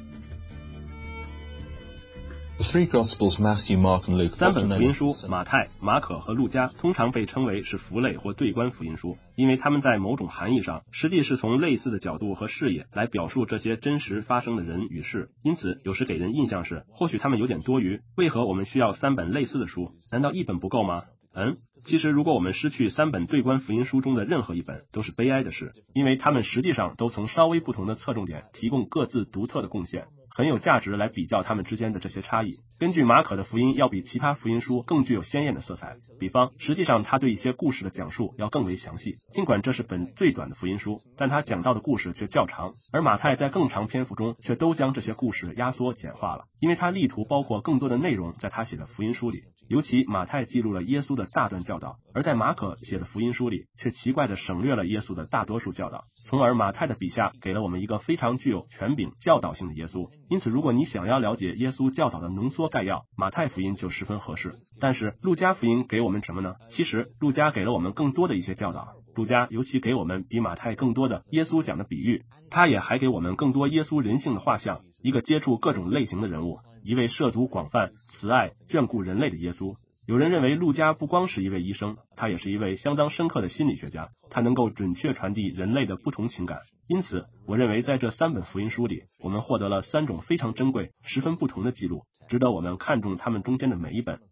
B: 三本福音书马太、马可和路加通常被称为是符类或对观福音书，因为他们在某种含义上实际是从类似的角度和视野来表述这些真实发生的人与事，因此有时给人印象是或许他们有点多余，为何我们需要三本类似的书？难道一本不够吗？嗯，其实如果我们失去三本对观福音书中的任何一本，都是悲哀的事，因为他们实际上都从稍微不同的侧重点提供各自独特的贡献，很有价值来比较他们之间的这些差异。根据马可的福音要比其他福音书更具有鲜艳的色彩，比方实际上他对一些故事的讲述要更为详细，尽管这是本最短的福音书，但他讲到的故事却较长，而马太在更长篇幅中却都将这些故事压缩简化了，因为他力图包括更多的内容在他写的福音书里。尤其马太记录了耶稣的大段教导，而在马可写的福音书里却奇怪地省略了耶稣的大多数教导，从而马太的笔下给了我们一个非常具有权柄教导性的耶稣。因此如果你想要了解耶稣教导的浓缩概要，马太福音就十分合适。但是路加福音给我们什么呢？其实路加给了我们更多的一些教导，路加尤其给我们比马太更多的耶稣讲的比喻，他也还给我们更多耶稣人性的画像，一个接触各种类型的人物，一位涉足广泛、慈爱、眷顾人类的耶稣。有人认为路加不光是一位医生，他也是一位相当深刻的心理学家，他能够准确传递人类的不同情感。因此我认为在这三本福音书里，我们获得了三种非常珍贵、十分不同的记录，值得我们看重他们中间的每一本。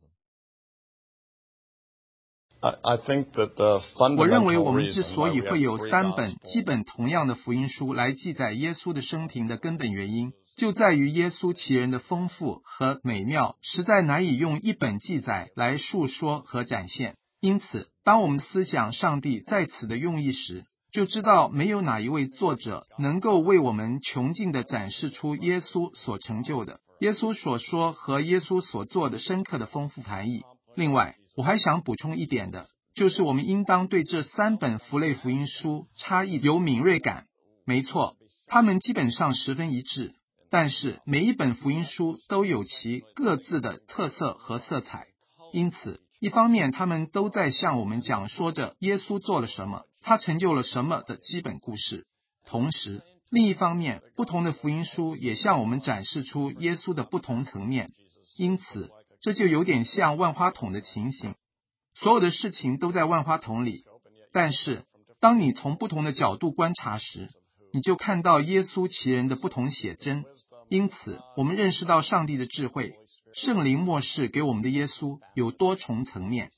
D: 我认为我们之所以会有三本基本同样的福音书来记载耶稣的生平的根本原因，就在于耶稣其人的丰富和美妙，实在难以用一本记载来述说和展现。因此，当我们思想上帝在此的用意时，就知道没有哪一位作者能够为我们穷尽地展示出耶稣所成就的、耶稣所说和耶稣所做的深刻的丰富含义。另外，我还想补充一点的，就是我们应当对这三本符类福音书差异有敏锐感。没错，它们基本上十分一致，但是每一本福音书都有其各自的特色和色彩。因此，一方面他们都在向我们讲说着耶稣做了什么，他成就了什么的基本故事， 同时，另一方面，不同的福音书也向我们展示出耶稣的不同层面，因此这就有点像万花筒的情形。所有的事情都在万花筒里，但是当你从不同的角度观察时，你就看到耶稣其人的不同写真。因此，我们认识到上帝的智慧，圣灵默示给我们的耶稣有多重层面。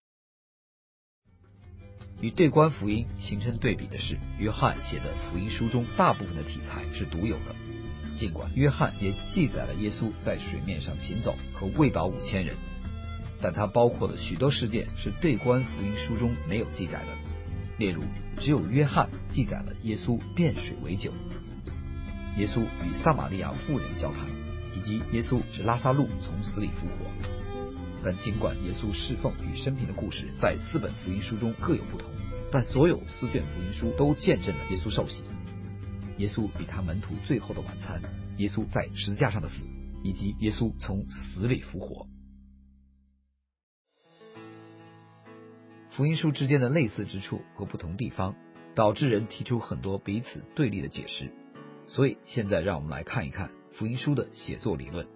A: 与对观福音形成对比的是，约翰写的福音书中大部分的题材是独有的。尽管约翰也记载了耶稣在水面上行走和喂饱五千人，但它包括了许多事件是对观福音书中没有记载的。例如，只有约翰记载了耶稣变水为酒，耶稣与撒玛利亚妇人交谈，以及耶稣使拉撒路从死里复活。但尽管耶稣侍奉与生平的故事在四本福音书中各有不同，但所有四卷福音书都见证了耶稣受洗，耶稣与他门徒最后的晚餐，耶稣在十字架上的死，以及耶稣从死里复活。福音书之间的类似之处和不同地方，导致人提出很多彼此对立的解释。所以现在让我们来看一看福音书的写作理论。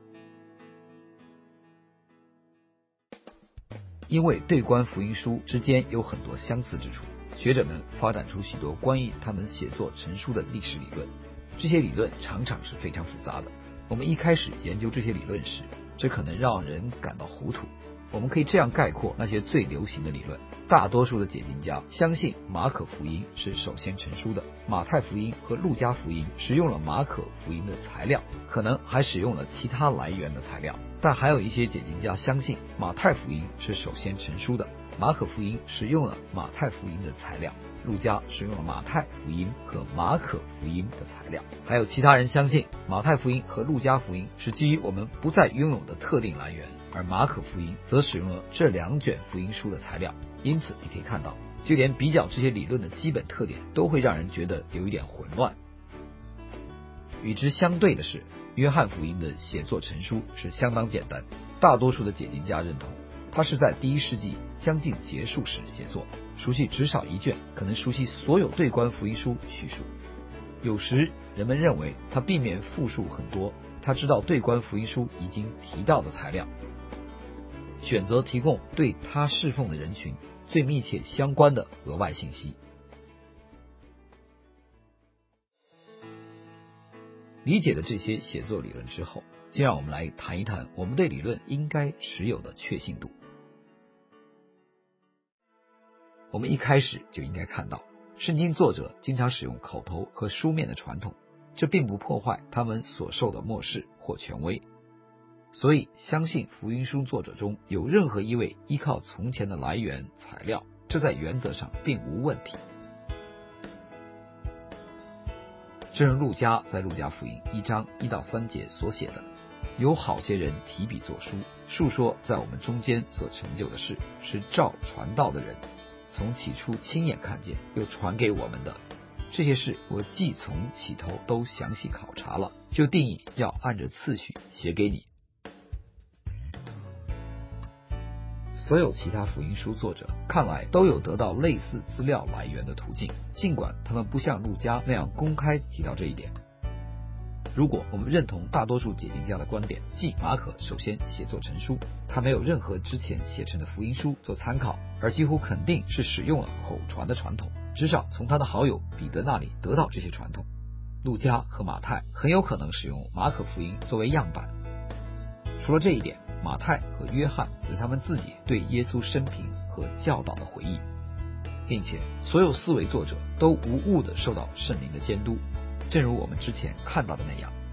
A: 因为对观福音书之间有很多相似之处，学者们发展出许多关于他们写作成书的历史理论。这些理论常常是非常复杂的。我们一开始研究这些理论时，这可能让人感到糊涂。我们可以这样概括那些最流行的理论：大多数的解经家相信马可福音是首先成书的，马太福音和路加福音使用了马可福音的材料，可能还使用了其他来源的材料。但还有一些解经家相信马太福音是首先成书的，马可福音使用了马太福音的材料，路加使用了马太福音和马可福音的材料。还有其他人相信马太福音和路加福音是基于我们不再拥有的特定来源，而马可福音则使用了这两卷福音书的材料。因此你可以看到，就连比较这些理论的基本特点都会让人觉得有一点混乱。与之相对的是，约翰福音的写作成书是相当简单，大多数的解经家认同他是在第一世纪将近结束时写作，熟悉只少一卷，可能熟悉所有对观福音书叙述。有时人们认为他避免复述很多他知道对观福音书已经提到的材料，选择提供对他侍奉的人群最密切相关的额外信息。理解了这些写作理论之后，先让我们来谈一谈我们对理论应该持有的确信度。我们一开始就应该看到，圣经作者经常使用口头和书面的传统，这并不破坏他们所受的默示或权威。所以相信福音书作者中有任何一位依靠从前的来源材料，这在原则上并无问题。正如路加在路加福音一章一到三节所写的，有好些人提笔作书，述说在我们中间所成就的事，是照传道的人从起初亲眼看见又传给我们的。这些事我既从起头都详细考察了，就定义要按着次序写给你。所有其他福音书作者看来都有得到类似资料来源的途径，尽管他们不像路加那样公开提到这一点。如果我们认同大多数解经家的观点，即马可首先写作成书，他没有任何之前写成的福音书做参考，而几乎肯定是使用了口传的传统，至少从他的好友彼得那里得到这些传统。路加和马太很有可能使用马可福音作为样板。除了这一点，马太和约翰有他们自己对耶稣生平和教导的回忆，并且所有四位作者都无误地受到圣灵的监督，正如我们之前看到的那样。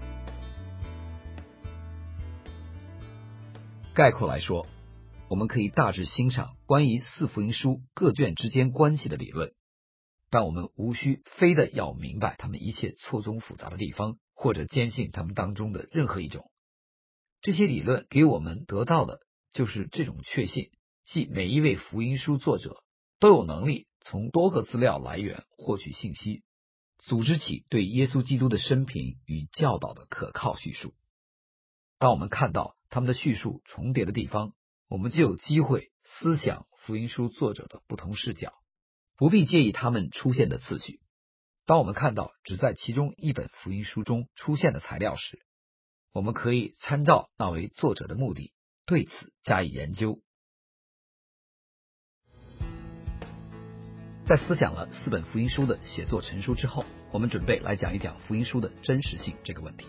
A: 概括来说，我们可以大致欣赏关于四福音书各卷之间关系的理论，但我们无需非得要明白他们一切错综复杂的地方，或者坚信他们当中的任何一种。这些理论给我们得到的就是这种确信，即每一位福音书作者都有能力从多个资料来源获取信息，组织起对耶稣基督的生平与教导的可靠叙述。当我们看到他们的叙述重叠的地方，我们就有机会思想福音书作者的不同视角，不必介意他们出现的次序。 当我们看到只在其中一本福音书中出现的材料时，我们可以参照那位作者的目的，对此加以研究。在思想了四本福音书的写作成书之后，我们准备来讲一讲福音书的真实性这个问题。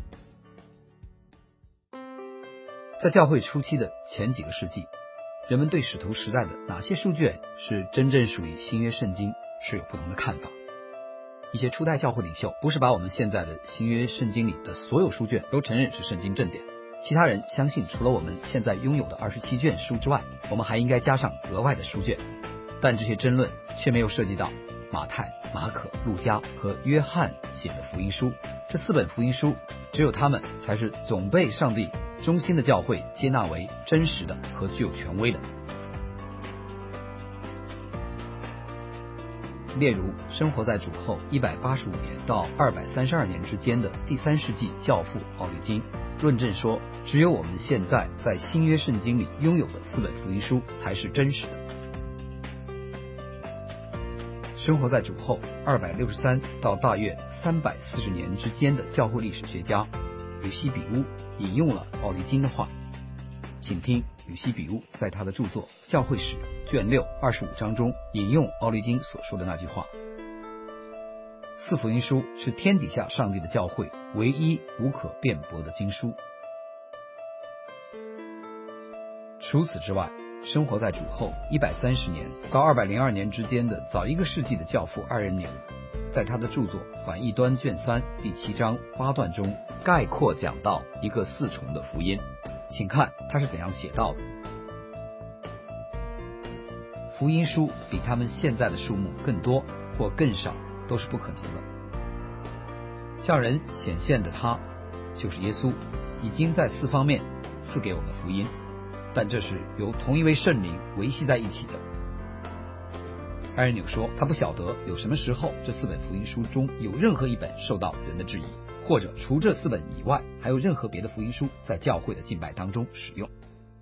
A: 在教会初期的前几个世纪，人们对使徒时代的哪些书卷是真正属于新约圣经是有不同的看法。一些初代教会领袖不是把我们现在的新约圣经里的所有书卷都承认是圣经正典，其他人相信除了我们现在拥有的二十七卷书之外，我们还应该加上额外的书卷。但这些争论却没有涉及到马太、马可、路加和约翰写的福音书。这四本福音书只有他们才是总被上帝中心的教会接纳为真实的和具有权威的。例如生活在主后一百八十五年到二百三十二年之间的第三世纪教父奥利金论证说，只有我们现在在新约圣经里拥有的四本福音书才是真实的。生活在主后二百六十三到大约三百四十年之间的教会历史学家吕西比乌引用了奥利金的话，请听吕西比乌在他的著作《教会史》卷六二十五章中引用奥利金所说的那句话：四福音书是天底下上帝的教会唯一无可辩驳的经书。除此之外，生活在主后一百三十年到二百零二年之间的早一个世纪的教父二人纽，在他的著作《反异端》卷三第七章八段中概括讲到一个四重的福音，请看他是怎样写到的：福音书比他们现在的数目更多或更少都是不可能的。向人显现的他，就是耶稣，已经在四方面赐给我们福音，但这是由同一位圣灵维系在一起的。艾人纽说，他不晓得有什么时候这四本福音书中有任何一本受到人的质疑，或者除这四本以外还有任何别的福音书在教会的敬拜当中使用。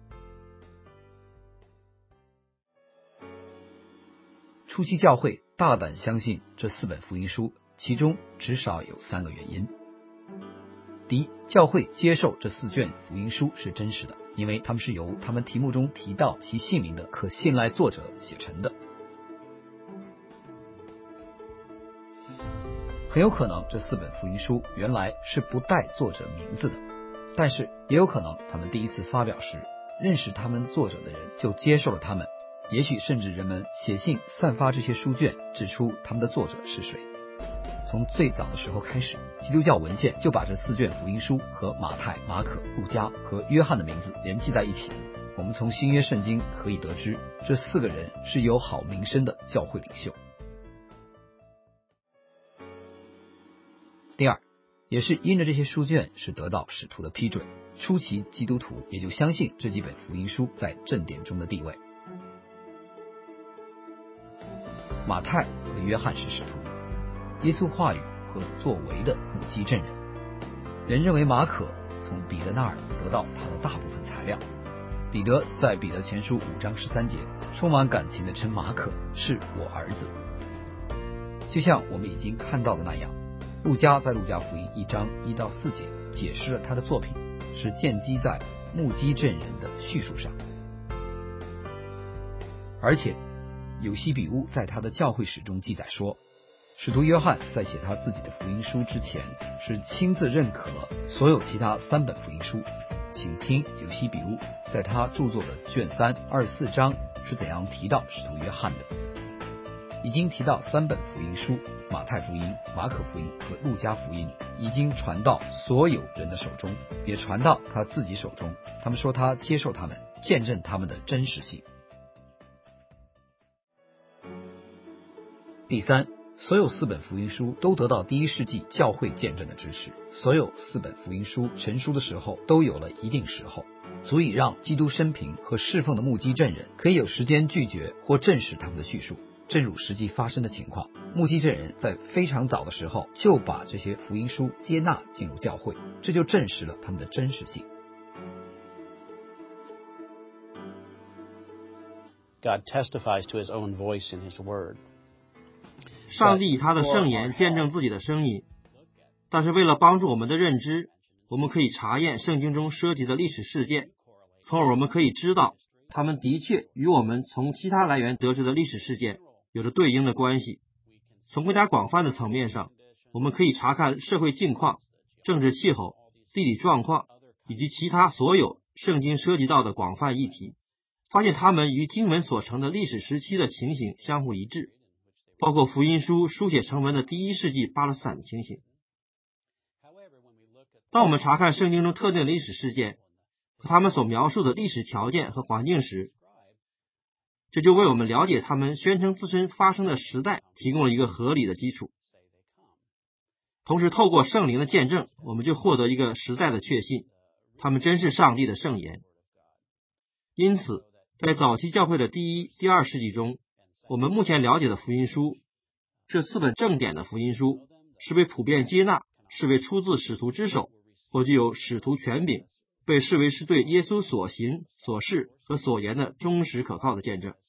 A: 初期教会大胆相信这四本福音书，其中至少有三个原因。第一，教会接受这四卷福音书是真实的，因为他们是由他们题目中提到其姓名的可信赖作者写成的。很有可能这四本福音书原来是不带作者名字的，但是也有可能他们第一次发表时，认识他们作者的人就接受了他们，也许甚至人们写信散发这些书卷，指出他们的作者是谁。从最早的时候开始，基督教文献就把这四卷福音书和马太、马可、路加和约翰的名字联系在一起。我们从新约圣经可以得知，这四个人是有好名声的教会领袖。第二，也是因着这些书卷是得到使徒的批准，初期基督徒也就相信这几本福音书在正典中的地位。马太和约翰是使徒，耶稣话语和作为的目击证人。人认为马可从彼得那儿得到他的大部分材料。彼得在彼得前书五章十三节充满感情地称马可是我儿子。就像我们已经看到的那样，路加在路加福音一章一到四节解释了他的作品是建基在目击证人的叙述上。而且有西比乌在他的教会史中记载说，使徒约翰在写他自己的福音书之前是亲自认可了所有其他三本福音书。请听有西比乌在他著作的卷三二十四章是怎样提到使徒约翰的。已经提到三本福音书，马太福音、马可福音和路加福音已经传到所有人的手中，也传到他自己手中。他们说他接受他们，见证他们的真实性。第三，所有四本福音书都得到第一世纪教会见证的支持。所有四本福音书成书的时候都有了一定时候，足以让基督生平和侍奉的目击证人可以有时间拒绝或证实他们的叙述。正如实际发生的情况，目击证人在非常早的时候就把这些福音书接纳进入教会，这就证实了他们的真实性。
K: God testifies to his own voice in his word.
F: 上帝以他的圣言见证自己的声音，但是为了帮助我们的认知，我们可以查验圣经中涉及的历史事件，从而我们可以知道他们的确与我们从其他来源得知的历史事件有着对应的关系。从更加广泛的层面上，我们可以查看社会境况、政治气候、地理状况以及其他所有圣经涉及到的广泛议题，发现它们与经文所成的历史时期的情形相互一致，包括福音书书写成文的第一世纪巴勒斯坦的情形。当我们查看圣经中特定的历史事件和他们所描述的历史条件和环境时，这就为我们了解他们宣称自身发生的时代提供了一个合理的基础。同时透过圣灵的见证，我们就获得一个时代的确信，他们真是上帝的圣言。因此在早期教会的第一、第二世纪中，我们目前了解的福音书，这四本正典的福音书是被普遍接纳，是被出自使徒之手，或具有使徒权柄，被视为是对耶稣所行、所事和所言的忠实可靠的见证。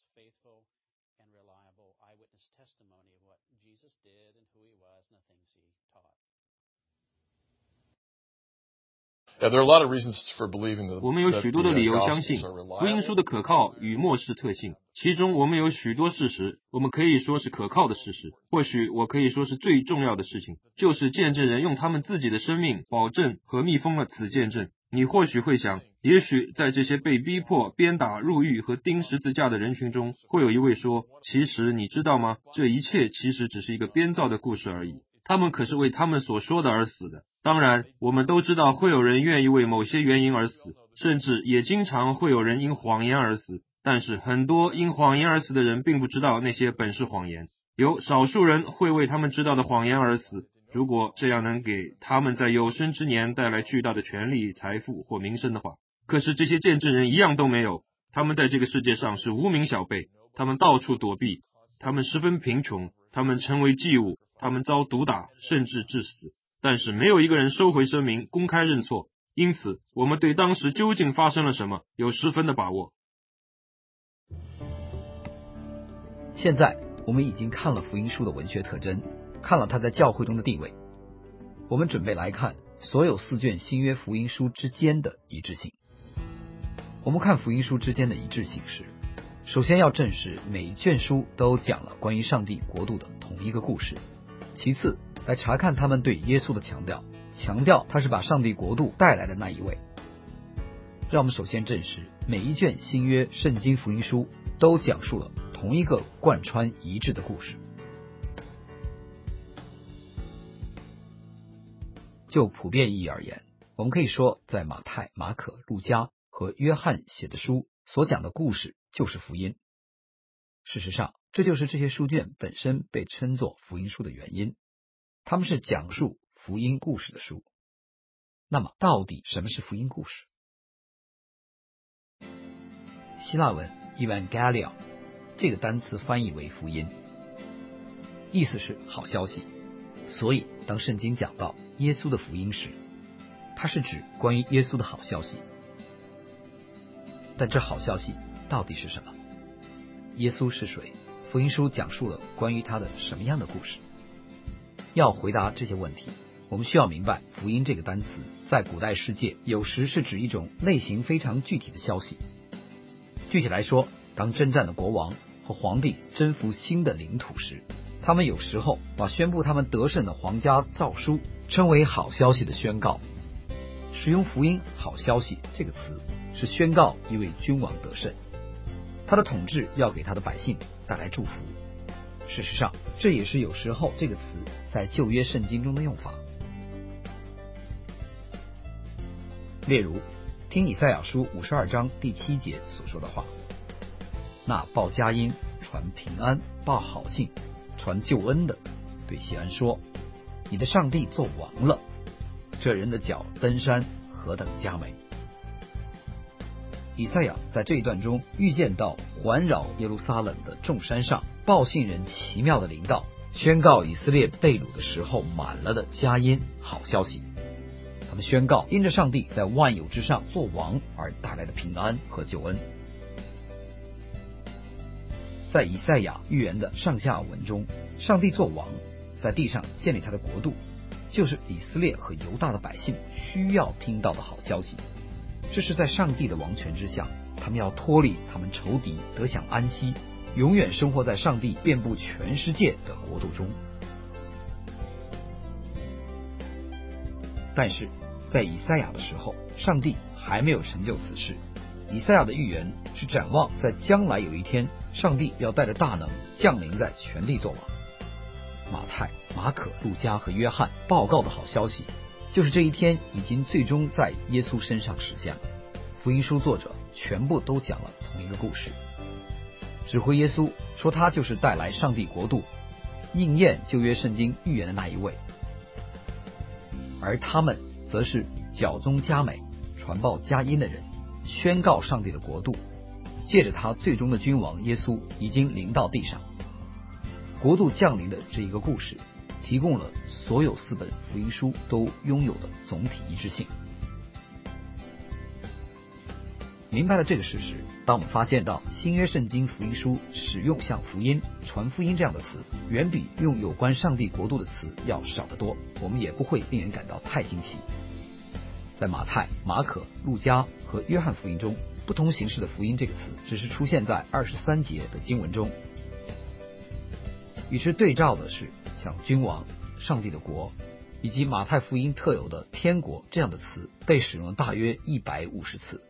N: 我们有许多的理由相信福音书的可靠与末世特性，其中我们有许多事实，我们可以说是可靠的事实，或许我可以说是最重要的事情，就是见证人用他们自己的生命保证和密封了此见证。你或许会想，也许在这些被逼迫、鞭打、入狱和钉十字架的人群中，会有一位说，其实你知道吗？这一切其实只是一个编造的故事而已，他们可是为他们所说的而死的。当然，我们都知道会有人愿意为某些原因而死，甚至也经常会有人因谎言而死，但是很多因谎言而死的人并不知道那些本是谎言。有少数人会为他们知道的谎言而死，如果这样能给他们在有生之年带来巨大的权利、财富或名声的话。可是这些见证人一样都没有，他们在这个世界上是无名小辈，他们到处躲避，他们十分贫穷，他们成为祭物，他们遭毒打，甚至致死。但是没有一个人收回声明，公开认错，因此我们对当时究竟发生了什么有十分的把握。
A: 现在我们已经看了福音书的文学特征，看了它在教会中的地位，我们准备来看所有四卷新约福音书之间的一致性。我们看福音书之间的一致性时，首先要证实每一卷书都讲了关于上帝国度的同一个故事，其次来查看他们对耶稣的强调，强调他是把上帝国度带来的那一位。让我们首先证实每一卷新约圣经福音书都讲述了同一个贯穿一致的故事。就普遍意义而言，我们可以说在马太、马可、路加和约翰写的书所讲的故事就是福音。事实上，这就是这些书卷本身被称作福音书的原因，他们是讲述福音故事的书。那么到底什么是福音故事？希腊文 Evangelion 这个单词翻译为福音，意思是好消息。所以当圣经讲到耶稣的福音时，它是指关于耶稣的好消息。但这好消息到底是什么？耶稣是谁？福音书讲述了关于他的什么样的故事？要回答这些问题，我们需要明白福音这个单词在古代世界有时是指一种类型非常具体的消息。具体来说，当征战的国王和皇帝征服新的领土时，他们有时候把宣布他们得胜的皇家诏书称为好消息的宣告。使用福音好消息这个词是宣告一位君王得胜，他的统治要给他的百姓带来祝福。事实上，这也是有时候这个词在旧约圣经中的用法。例如，听以赛亚书五十二章第七节所说的话：那报佳音、传平安、报好信、传救恩的，对西安说，你的上帝做王了，这人的脚登山何等佳美。以赛亚在这一段中预见到环绕耶路撒冷的众山上报信人奇妙的临到，宣告以色列被掳的时候满了的佳音好消息。他们宣告因着上帝在万有之上做王而带来的平安和救恩。 在以赛亚预言的上下文中，上帝做王，在地上建立他的国度，就是以色列和犹大的百姓需要听到的好消息。这是在上帝的王权之下，他们要脱离他们仇敌，得享安息，永远生活在上帝遍布全世界的国度中。但是在以赛亚的时候，上帝还没有成就此事。以赛亚的预言是展望在将来有一天，上帝要带着大能降临在全地作王。马太、马可、路加和约翰报告的好消息，就是这一天已经最终在耶稣身上实现了。福音书作者全部都讲了同一个故事，指挥耶稣说他就是带来上帝国度、应验旧约圣经预言的那一位，而他们则是教宗加美、传报佳音的人，宣告上帝的国度，借着他最终的君王耶稣已经临到地上。国度降临的这一个故事，提供了所有四本福音书都拥有的总体一致性。明白了这个事实，当我们发现到新约圣经福音书使用像福音、传福音这样的词，远比用有关上帝国度的词要少得多，我们也不会令人感到太惊奇。在马太、马可、路加和约翰福音中，不同形式的福音这个词只是出现在二十三节的经文中。与之对照的是像君王、上帝的国以及马太福音特有的天国这样的词被使用了大约一百五十次。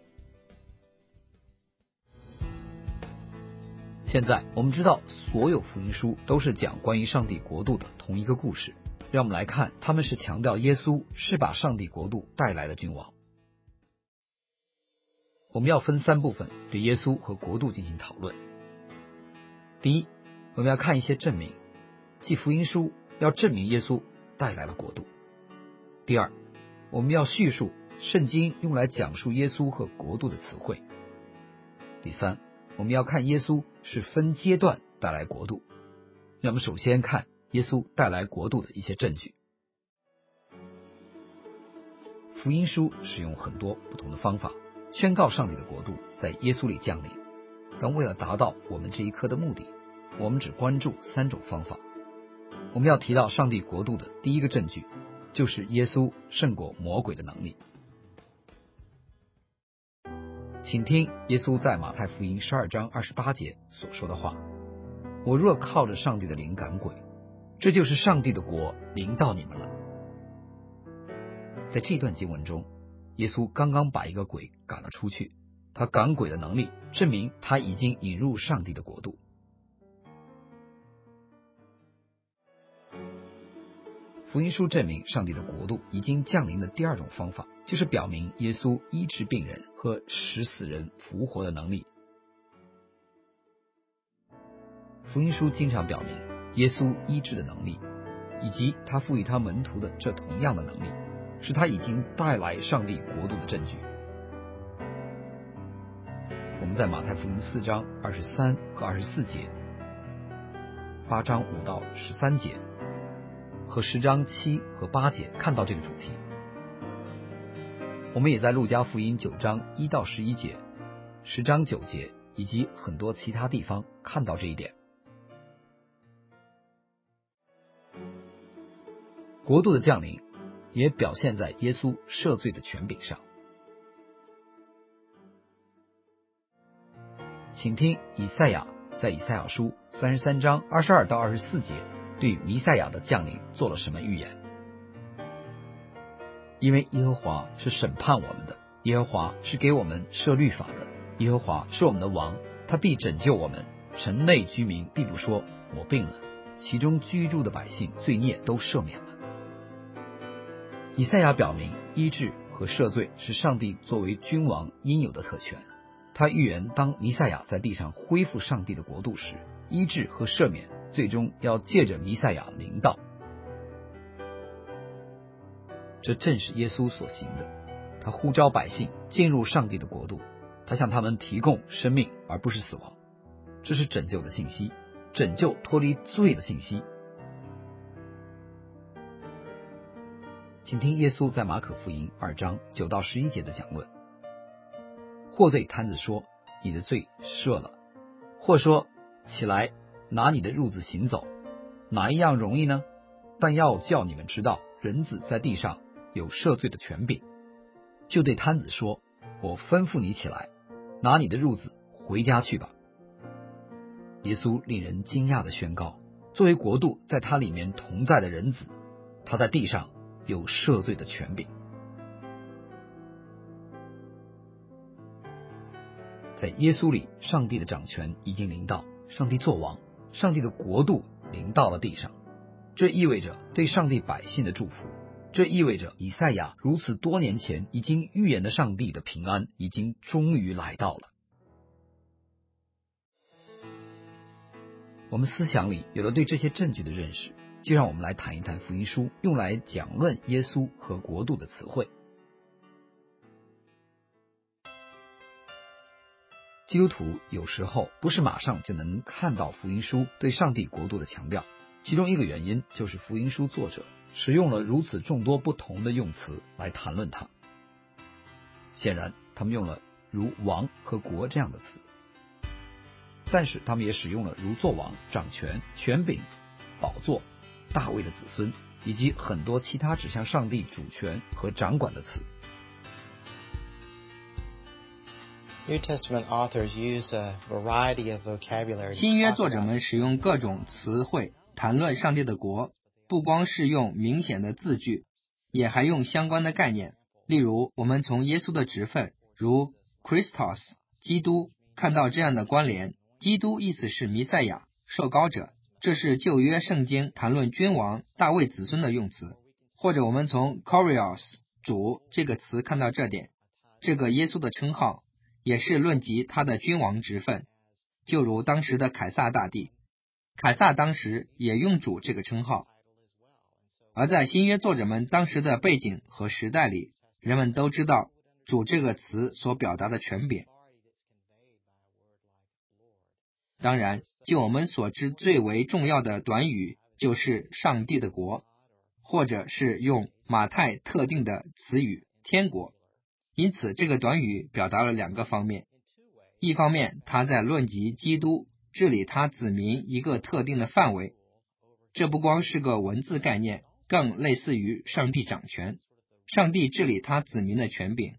A: 现在我们知道所有福音书都是讲关于上帝国度的同一个故事，让我们来看他们是强调耶稣是把上帝国度带来的君王。我们要分三部分对耶稣和国度进行讨论。第一，我们要看一些证明，即福音书要证明耶稣带来了国度。第二，我们要叙述圣经用来讲述耶稣和国度的词汇。第三，我们要看耶稣是分阶段带来国度。让我们首先看耶稣带来国度的一些证据。福音书使用很多不同的方法宣告上帝的国度在耶稣里降临，但为了达到我们这一课的目的，我们只关注三种方法。我们要提到上帝国度的第一个证据，就是耶稣胜过魔鬼的能力。请听耶稣在马太福音十二章二十八节所说的话：我若靠着上帝的灵赶鬼，这就是上帝的国临到你们了。在这段经文中，耶稣刚刚把一个鬼赶了出去，他赶鬼的能力证明他已经引入上帝的国度。福音书证明上帝的国度已经降临的第二种方法，就是表明耶稣医治病人和使死人复活的能力。福音书经常表明耶稣医治的能力，以及他赋予他门徒的这同样的能力，是他已经带来上帝国度的证据。我们在马太福音四章二十三和二十四节，八章五到十三节和十章七和八节看到这个主题。我们也在路加福音九章一到十一节、十章九节以及很多其他地方看到这一点。国度的降临也表现在耶稣赦罪的权柄上。请听以赛亚在以赛亚书三十三章二十二到二十四节对弥赛亚的降临做了什么预言。因为耶和华是审判我们的，耶和华是给我们设律法的，耶和华是我们的王，他必拯救我们。城内居民必不说我病了，其中居住的百姓罪孽都赦免了。以赛亚表明医治和赦罪是上帝作为君王应有的特权。他预言当弥赛亚在地上恢复上帝的国度时，医治和赦免最终要借着弥赛亚临到。这正是耶稣所行的，他呼召百姓进入上帝的国度，他向他们提供生命而不是死亡。这是拯救的信息，拯救脱离罪的信息。请听耶稣在马可福音二章九到十一节的讲论。或对摊子说，你的罪赦了；或说， 起来，拿你的褥子行走，哪一样容易呢？但要叫你们知道，人子在地上有赦罪的权柄。就对摊子说，我吩咐你起来，拿你的褥子回家去吧。耶稣令人惊讶地宣告，作为国度在他里面同在的人子，他在地上有赦罪的权柄。在耶稣里，上帝的掌权已经临到，上帝作王，上帝的国度临到了地上。这意味着对上帝百姓的祝福，这意味着以赛亚如此多年前已经预言的上帝的平安已经终于来到了。我们思想里有了对这些证据的认识，就让我们来谈一谈福音书用来讲论耶稣和国度的词汇。基督徒有时候不是马上就能看到福音书对上帝国度的强调，其中一个原因就是福音书作者使用了如此众多不同的用词来谈论它。显然他们用了如王和国这样的词，但是他们也使用了如作王、掌权、权柄、宝座、大卫的子孙以及很多其他指向上帝主权和掌管的词。
H: New Testament authors use a variety of vocabulary.
O: 新约作者们使用各种词汇谈论上帝的国，不光是用明显的字句，也还用相关的概念。例如，我们从耶稣的职分，如 Christos 基督，看到这样的关联。基督意思是弥赛亚，受膏者，这是旧约圣经谈论君王、大卫子孙的用词。或者我们从 Kurios 主这个词看到这点，这个耶稣的称号也是论及他的君王职分，就如当时的凯撒大帝，凯撒当时也用主这个称号。而在新约作者们当时的背景和时代里，人们都知道主这个词所表达的权柄。当然，就我们所知最为重要的短语就是上帝的国，或者是用马太特定的词语天国。因此这个短语表达了两个方面，一方面他在论及基督治理他子民一个特定的范围，这不光是个文字概念，更类似于上帝掌权，上帝治理他子民的权柄。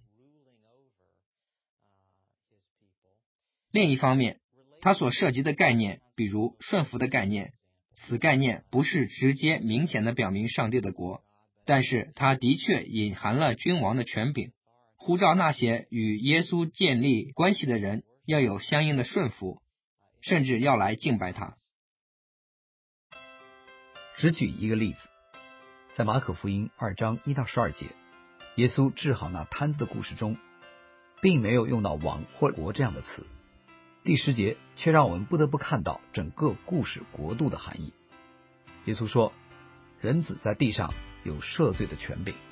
O: 另一方面，他所涉及的概念，比如顺服的概念，此概念不是直接明显的表明上帝的国，但是它的确隐含了君王的权柄，呼召那些与耶稣建立关系的人要有相应的顺服，甚至要来敬拜他。
A: 只举一个例子，在马可福音二章一到十二节，耶稣治好那摊子的故事中，并没有用到王或国这样的词。第十节却让我们不得不看到整个故事国度的含义。耶稣说，人子在地上有赦罪的权柄。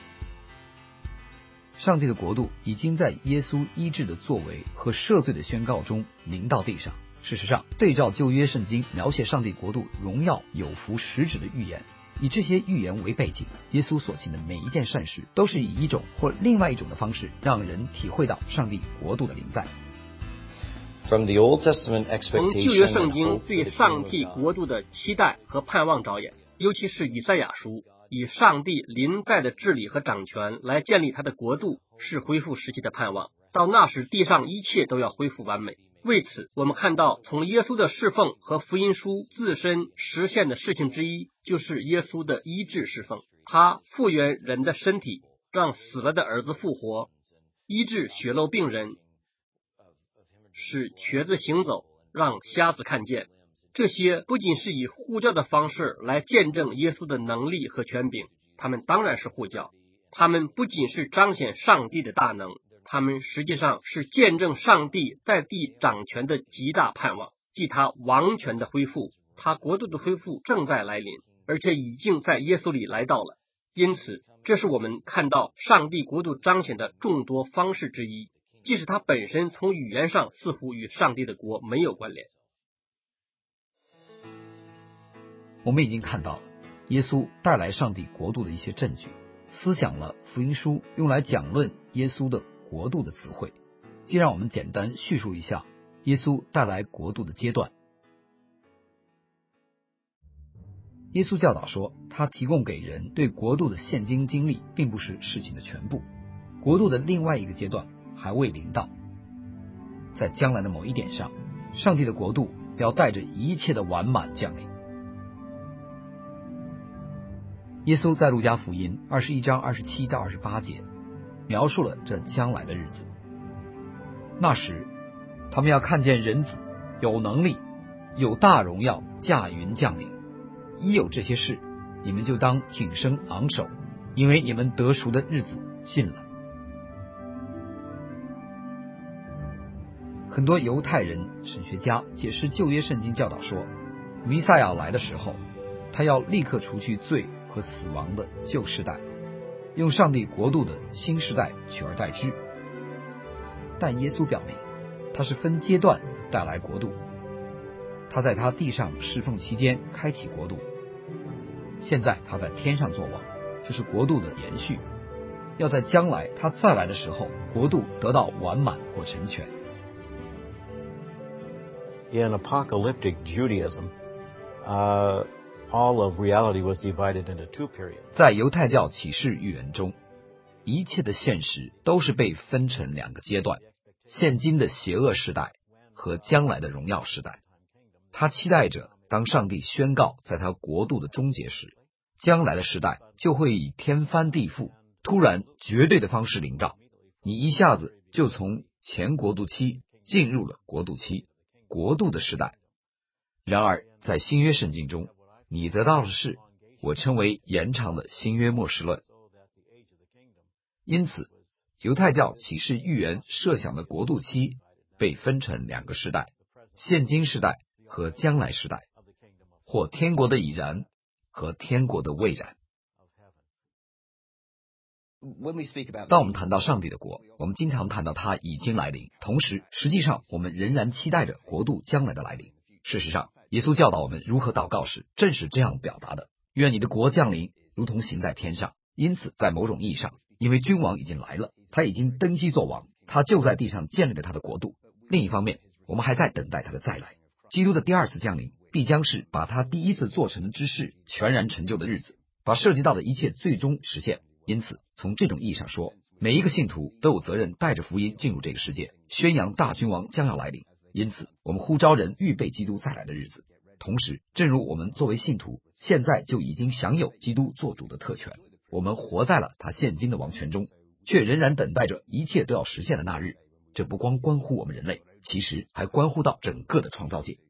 A: 上帝的国度已经在耶稣医治的作为和赦罪的宣告中临到地上。事实上，对照旧约圣经描写上帝国度荣耀有福实质的预言，以这些预言为背景，耶稣所行的每一件善事都是以一种或另外一种的方式让人体会到上帝国度的临在。
C: From the Old Testament expectation,
P: 从旧约圣经对上帝国度的期待和盼望着眼，尤其是以赛亚书，以上帝临在的治理和掌权来建立他的国度，是恢复时期的盼望。到那时，地上一切都要恢复完美。为此，我们看到从耶稣的侍奉和福音书自身实现的事情之一，就是耶稣的医治侍奉。他复原人的身体，让死了的儿子复活，医治血漏病人，使瘸子行走，让瞎子看见。这些不仅是以护教的方式来见证耶稣的能力和权柄，他们当然是护教，他们不仅是彰显上帝的大能，他们实际上是见证上帝在地掌权的极大盼望，即他王权的恢复，他国度的恢复正在来临，而且已经在耶稣里来到了。因此，这是我们看到上帝国度彰显的众多方式之一，即使它本身从语言上似乎与上帝的国没有关联。
A: 我们已经看到了耶稣带来上帝国度的一些证据，思想了福音书用来讲论耶稣的国度的词汇。既让我们简单叙述一下耶稣带来国度的阶段， 耶稣教导说，他提供给人对国度的现今经历并不是事情的全部，国度的另外一个阶段还未临到。在将来的某一点上，上帝的国度要带着一切的完满降临。耶稣在路加福音二十一章二十七到二十八节描述了这将来的日子。那时，他们要看见人子有能力，有大荣耀，驾云降临。一有这些事，你们就当挺身昂首，因为你们得赎的日子近了。很多犹太人神学家解释旧约圣经教导说，弥赛亚来的时候，他要立刻除去罪和死亡的旧世代，用上帝国度的新世代取而代之。但耶稣表明，他是分阶段带来国度，他在他地上侍奉期间开启国度，现在他在天上作王，这是国度的延续，要在将来他再来的时候，国度得到完满或成全。
G: In apocalyptic Judaism, uh, all of reality was divided into two periods.
A: 在犹太教启示预言中，一切的现实都是被分成两个阶段，现今的邪恶时代和将来的荣耀时代。他期待着当上帝宣告在他国度的终结时，将来的时代就会以天翻地覆、突然绝对的方式临到，你一下子就从前国度期进入了国度期，国度的时代。然而在新约圣经中，你得到的是我称为延长的新约末世论。因此犹太教启示预言设想的国度期被分成两个时代，现今时代和将来时代，或天国的已然和天国的未然。当我们谈到上帝的国，我们经常谈到它已经来临，同时实际上我们仍然期待着国度将来的来临。事实上，耶稣教导我们如何祷告时正是这样表达的，愿你的国降临，如同行在天上。因此在某种意义上，因为君王已经来了，他已经登基作王，他就在地上建立了他的国度。另一方面，我们还在等待他的再来。基督的第二次降临必将是把他第一次做成的之事全然成就的日子，把涉及到的一切最终实现。因此从这种意义上说，每一个信徒都有责任带着福音进入这个世界，宣扬大君王将要来临。因此我们呼召人预备基督再来的日子。同时，正如我们作为信徒现在就已经享有基督做主的特权，我们活在了他现今的王权中，却仍然等待着一切都要实现的那日。这不光关乎我们人类，其实还关乎到整个的创造界。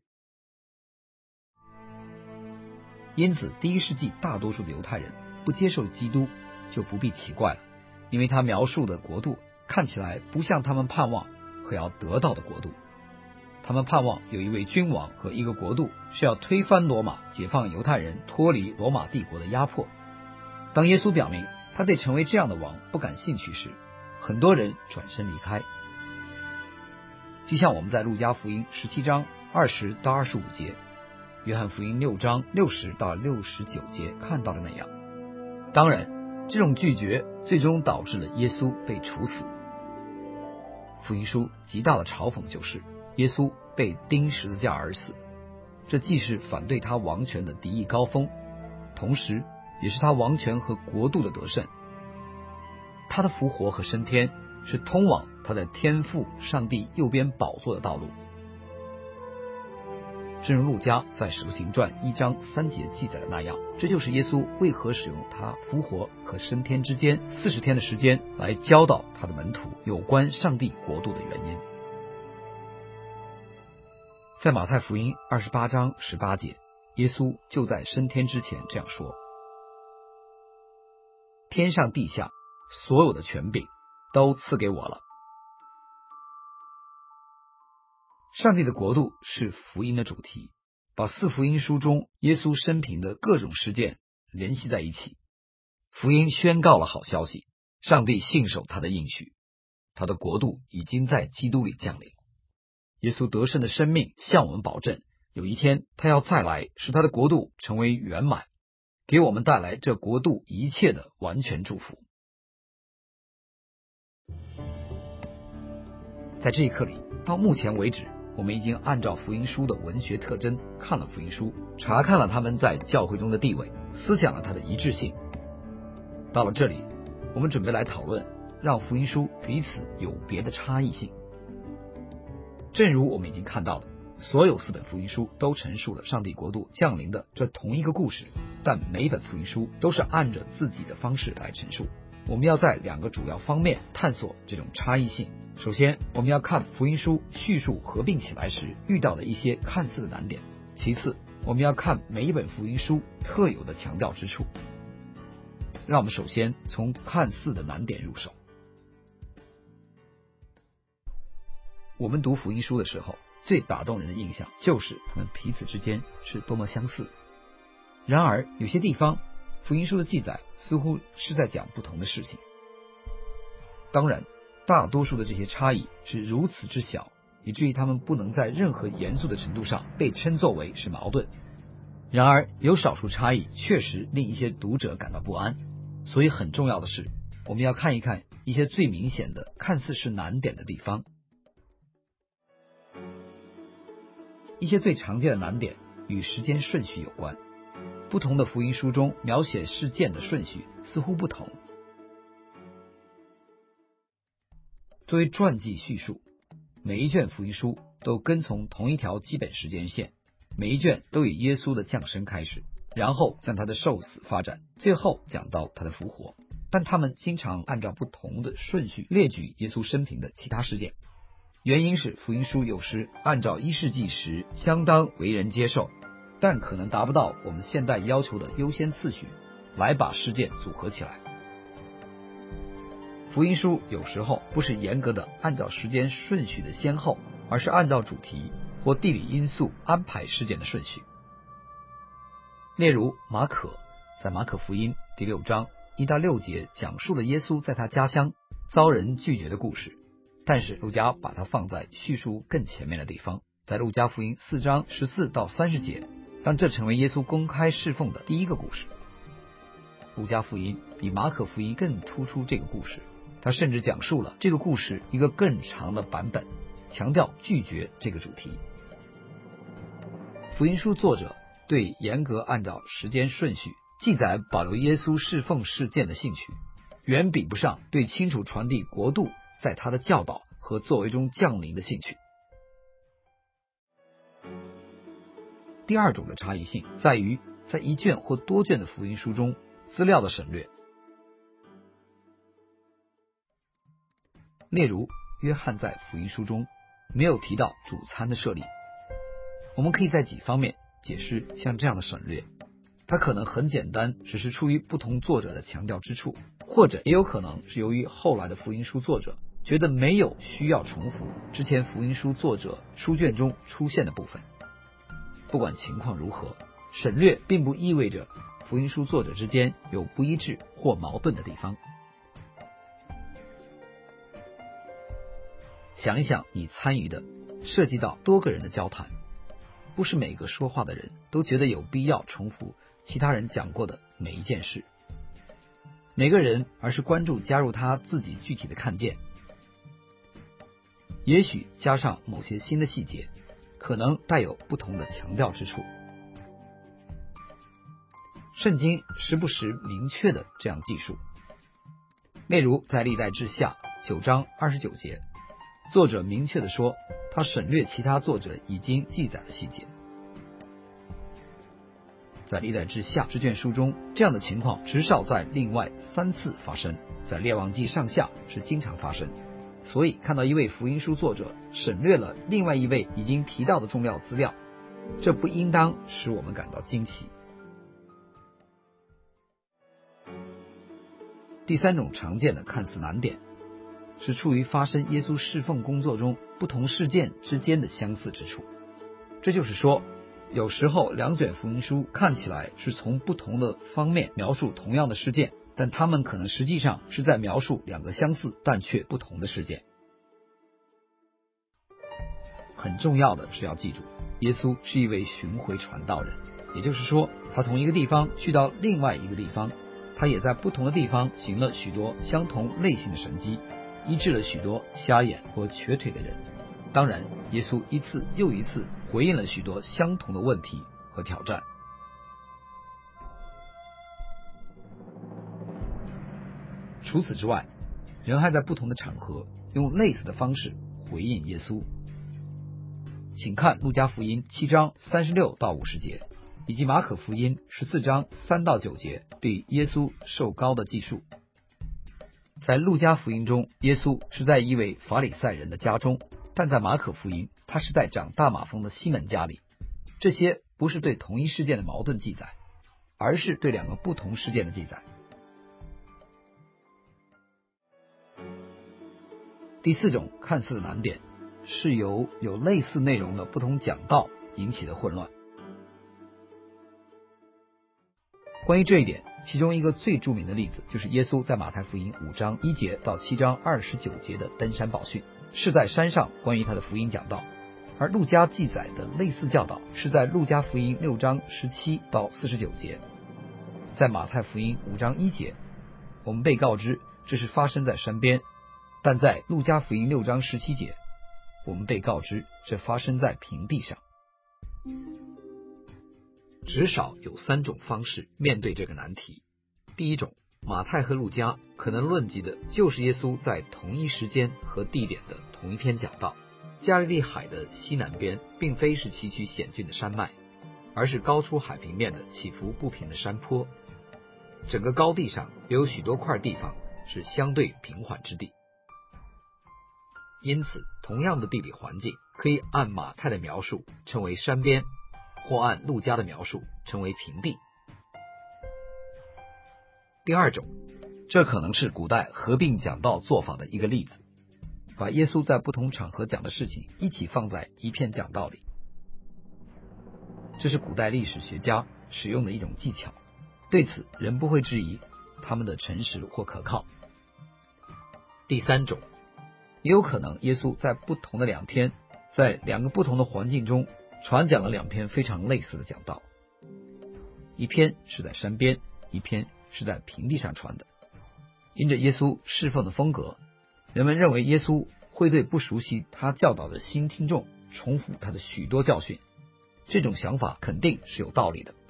A: 因此第一世纪大多数的犹太人不接受基督，就不必奇怪了，因为他描述的国度看起来不像他们盼望和要得到的国度。他们盼望有一位君王和一个国度是要推翻罗马，解放犹太人脱离罗马帝国的压迫。当耶稣表明他对成为这样的王不感兴趣时，很多人转身离开。就像我们在路加福音十七章二十到二十五节，约翰福音六章六十到六十九节看到的那样。当然，这种拒绝最终导致了耶稣被处死。福音书极大的嘲讽就是耶稣被钉十字架而死，这既是反对他王权的敌意高峰，同时也是他王权和国度的得胜。他的复活和升天是通往他在天父上帝右边宝座的道路。正如路加在使徒行传一章三节记载的那样，这就是耶稣为何使用他复活和升天之间四十天的时间来教导他的门徒有关上帝国度的原因。在马太福音二十八章十八节，耶稣就在升天之前这样说：天上地下所有的权柄都赐给我了。上帝的国度是福音的主题，把四福音书中耶稣生平的各种事件联系在一起。福音宣告了好消息，上帝信守他的应许，他的国度已经在基督里降临。耶稣得胜的生命向我们保证，有一天他要再来，使他的国度成为圆满，给我们带来这国度一切的完全祝福。在这一刻里，到目前为止， 我们已经按照福音书的文学特征看了福音书，查看了他们在教会中的地位，思想了它的一致性。到了这里，我们准备来讨论让福音书彼此有别的差异性。正如我们已经看到的，所有四本福音书都陈述了上帝国度降临的这同一个故事，但每本福音书都是按着自己的方式来陈述。我们要在两个主要方面探索这种差异性。首先，我们要看福音书叙述合并起来时遇到的一些看似的难点。其次，我们要看每一本福音书特有的强调之处。让我们首先从看似的难点入手。我们读福音书的时候，最打动人的印象就是他们彼此之间是多么相似。然而，有些地方福音书的记载似乎是在讲不同的事情。当然，大多数的这些差异是如此之小，以至于他们不能在任何严肃的程度上被称作为是矛盾。然而，有少数差异确实令一些读者感到不安，所以很重要的是，我们要看一看一些最明显的看似是难点的地方。一些最常见的难点与时间顺序有关，不同的福音书中描写事件的顺序似乎不同。作为传记叙述，每一卷福音书都跟从同一条基本时间线，每一卷都以耶稣的降生开始，然后向他的受死发展，最后讲到他的复活。但他们经常按照不同的顺序列举耶稣生平的其他事件，原因是福音书有时按照一世纪时相当为人接受，但可能达不到我们现代要求的优先次序来把事件组合起来。福音书有时候不是严格的按照时间顺序的先后，而是按照主题或地理因素安排事件的顺序。例如马可在马可福音第六章一到六节讲述了耶稣在他家乡遭人拒绝的故事，但是路加把它放在叙述更前面的地方，在路加福音四章十四到三十节，让这成为耶稣公开侍奉的第一个故事。路加福音比马可福音更突出这个故事，他甚至讲述了这个故事一个更长的版本，强调拒绝这个主题。福音书作者对严格按照时间顺序记载保留耶稣侍奉事件的兴趣，远比不上对清楚传递国度在他的教导和作为中降临的兴趣。第二种的差异性在于，在一卷或多卷的福音书中，资料的省略。例如，约翰在福音书中没有提到主餐的设立。我们可以在几方面解释像这样的省略，它可能很简单，只是出于不同作者的强调之处，或者也有可能是由于后来的福音书作者觉得没有需要重复之前福音书作者书卷中出现的部分。不管情况如何，省略并不意味着福音书作者之间有不一致或矛盾的地方。想一想你参与的涉及到多个人的交谈，不是每个说话的人都觉得有必要重复其他人讲过的每一件事，每个人而是关注加入他自己具体的看见，也许加上某些新的细节，可能带有不同的强调之处。圣经时不时明确的这样记述，例如在历代志下九章二十九节，作者明确的说他省略其他作者已经记载的细节。在历代志下这卷书中，这样的情况至少在另外三次发生，在列王记上下是经常发生。所以看到一位福音书作者省略了另外一位已经提到的重要资料，这不应当使我们感到惊奇。第三种常见的看似难点是出于发生耶稣侍奉工作中不同事件之间的相似之处。这就是说，有时候两卷福音书看起来是从不同的方面描述同样的事件，但他们可能实际上是在描述两个相似但却不同的事件。很重要的是要记住，耶稣是一位巡回传道人，也就是说，他从一个地方去到另外一个地方，他也在不同的地方行了许多相同类型的神迹，医治了许多瞎眼或瘸腿的人。 当然，耶稣一次又一次回应了许多相同的问题和挑战。除此之外，人还在不同的场合用类似的方式回应耶稣。请看路加福音七章三十六到五十节，以及马可福音十四章三到九节对耶稣受膏的记述。在路加福音中，耶稣是在一位法利赛人的家中，但在马可福音，他是在长大马蜂的西门家里。这些不是对同一事件的矛盾记载，而是对两个不同事件的记载。第四种看似的难点是由有类似内容的不同讲道引起的混乱。关于这一点，其中一个最著名的例子就是耶稣在马太福音五章一节到七章二十九节的登山宝训，是在山上关于他的福音讲道。而路加记载的类似教导是在路加福音六章十七到四十九节。在马太福音五章一节，我们被告知这是发生在山边，但在路加福音六章十七节，我们被告知这发生在平地上。至少有三种方式面对这个难题。第一种，马太和路加可能论及的就是耶稣在同一时间和地点的同一篇讲道。加利利海的西南边并非是崎岖险峻的山脉，而是高出海平面的起伏不平的山坡。整个高地上有许多块地方是相对平缓之地，因此同样的地理环境可以按马太的描述称为山边，或按路加的描述称为平地。第二种，这可能是古代合并讲道做法的一个例子，把耶稣在不同场合讲的事情一起放在一篇讲道里。这是古代历史学家使用的一种技巧，对此人不会质疑他们的诚实或可靠。第三种，也有可能耶稣在不同的两天，在两个不同的环境中传讲了两篇非常类似的讲道，一篇是在山边，一篇是在平地上传的。因着耶稣侍奉的风格，人们认为耶稣会对不熟悉他教导的新听众重复他的许多教训，这种想法肯定是有道理的。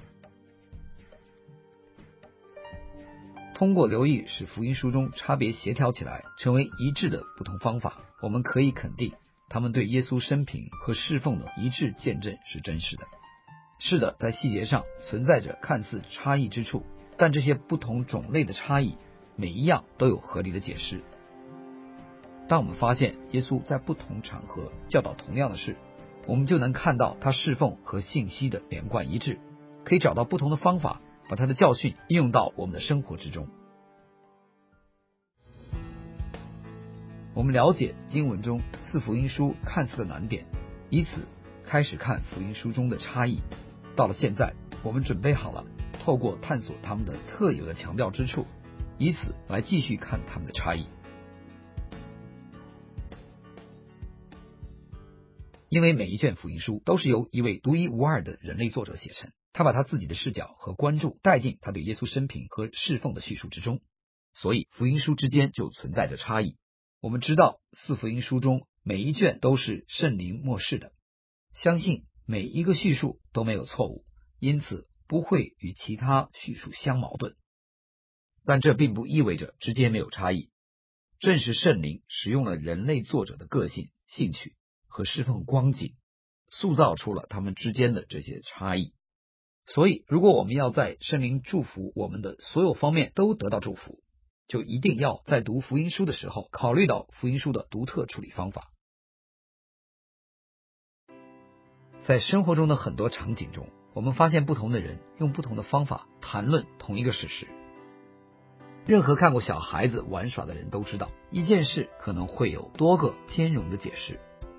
A: 通过留意使福音书中差别协调起来成为一致的不同方法，我们可以肯定他们对耶稣生平和侍奉的一致见证是真实的。是的，在细节上存在着看似差异之处，但这些不同种类的差异每一样都有合理的解释。当我们发现耶稣在不同场合教导同样的事，我们就能看到他侍奉和信息的连贯一致，可以找到不同的方法把他的教训应用到我们的生活之中。我们了解经文中四福音书看似的难点，以此开始看福音书中的差异。到了现在，我们准备好了透过探索他们的特有的强调之处，以此来继续看他们的差异。因为每一卷福音书都是由一位独一无二的人类作者写成，他把他自己的视角和关注带进他对耶稣生平和侍奉的叙述之中，所以福音书之间就存在着差异。我们知道四福音书中每一卷都是圣灵默示的，相信每一个叙述都没有错误，因此不会与其他叙述相矛盾。但这并不意味着之间没有差异，正是圣灵使用了人类作者的个性、兴趣和侍奉光景，塑造出了他们之间的这些差异。所以如果我们要在圣灵祝福我们的所有方面都得到祝福，就一定要在读福音书的时候考虑到福音书的独特处理方法。在生活中的很多场景中，我们发现不同的人用不同的方法谈论同一个事实。任何看过小孩子玩耍的人都知道，一件事可能会有多个兼容的解释。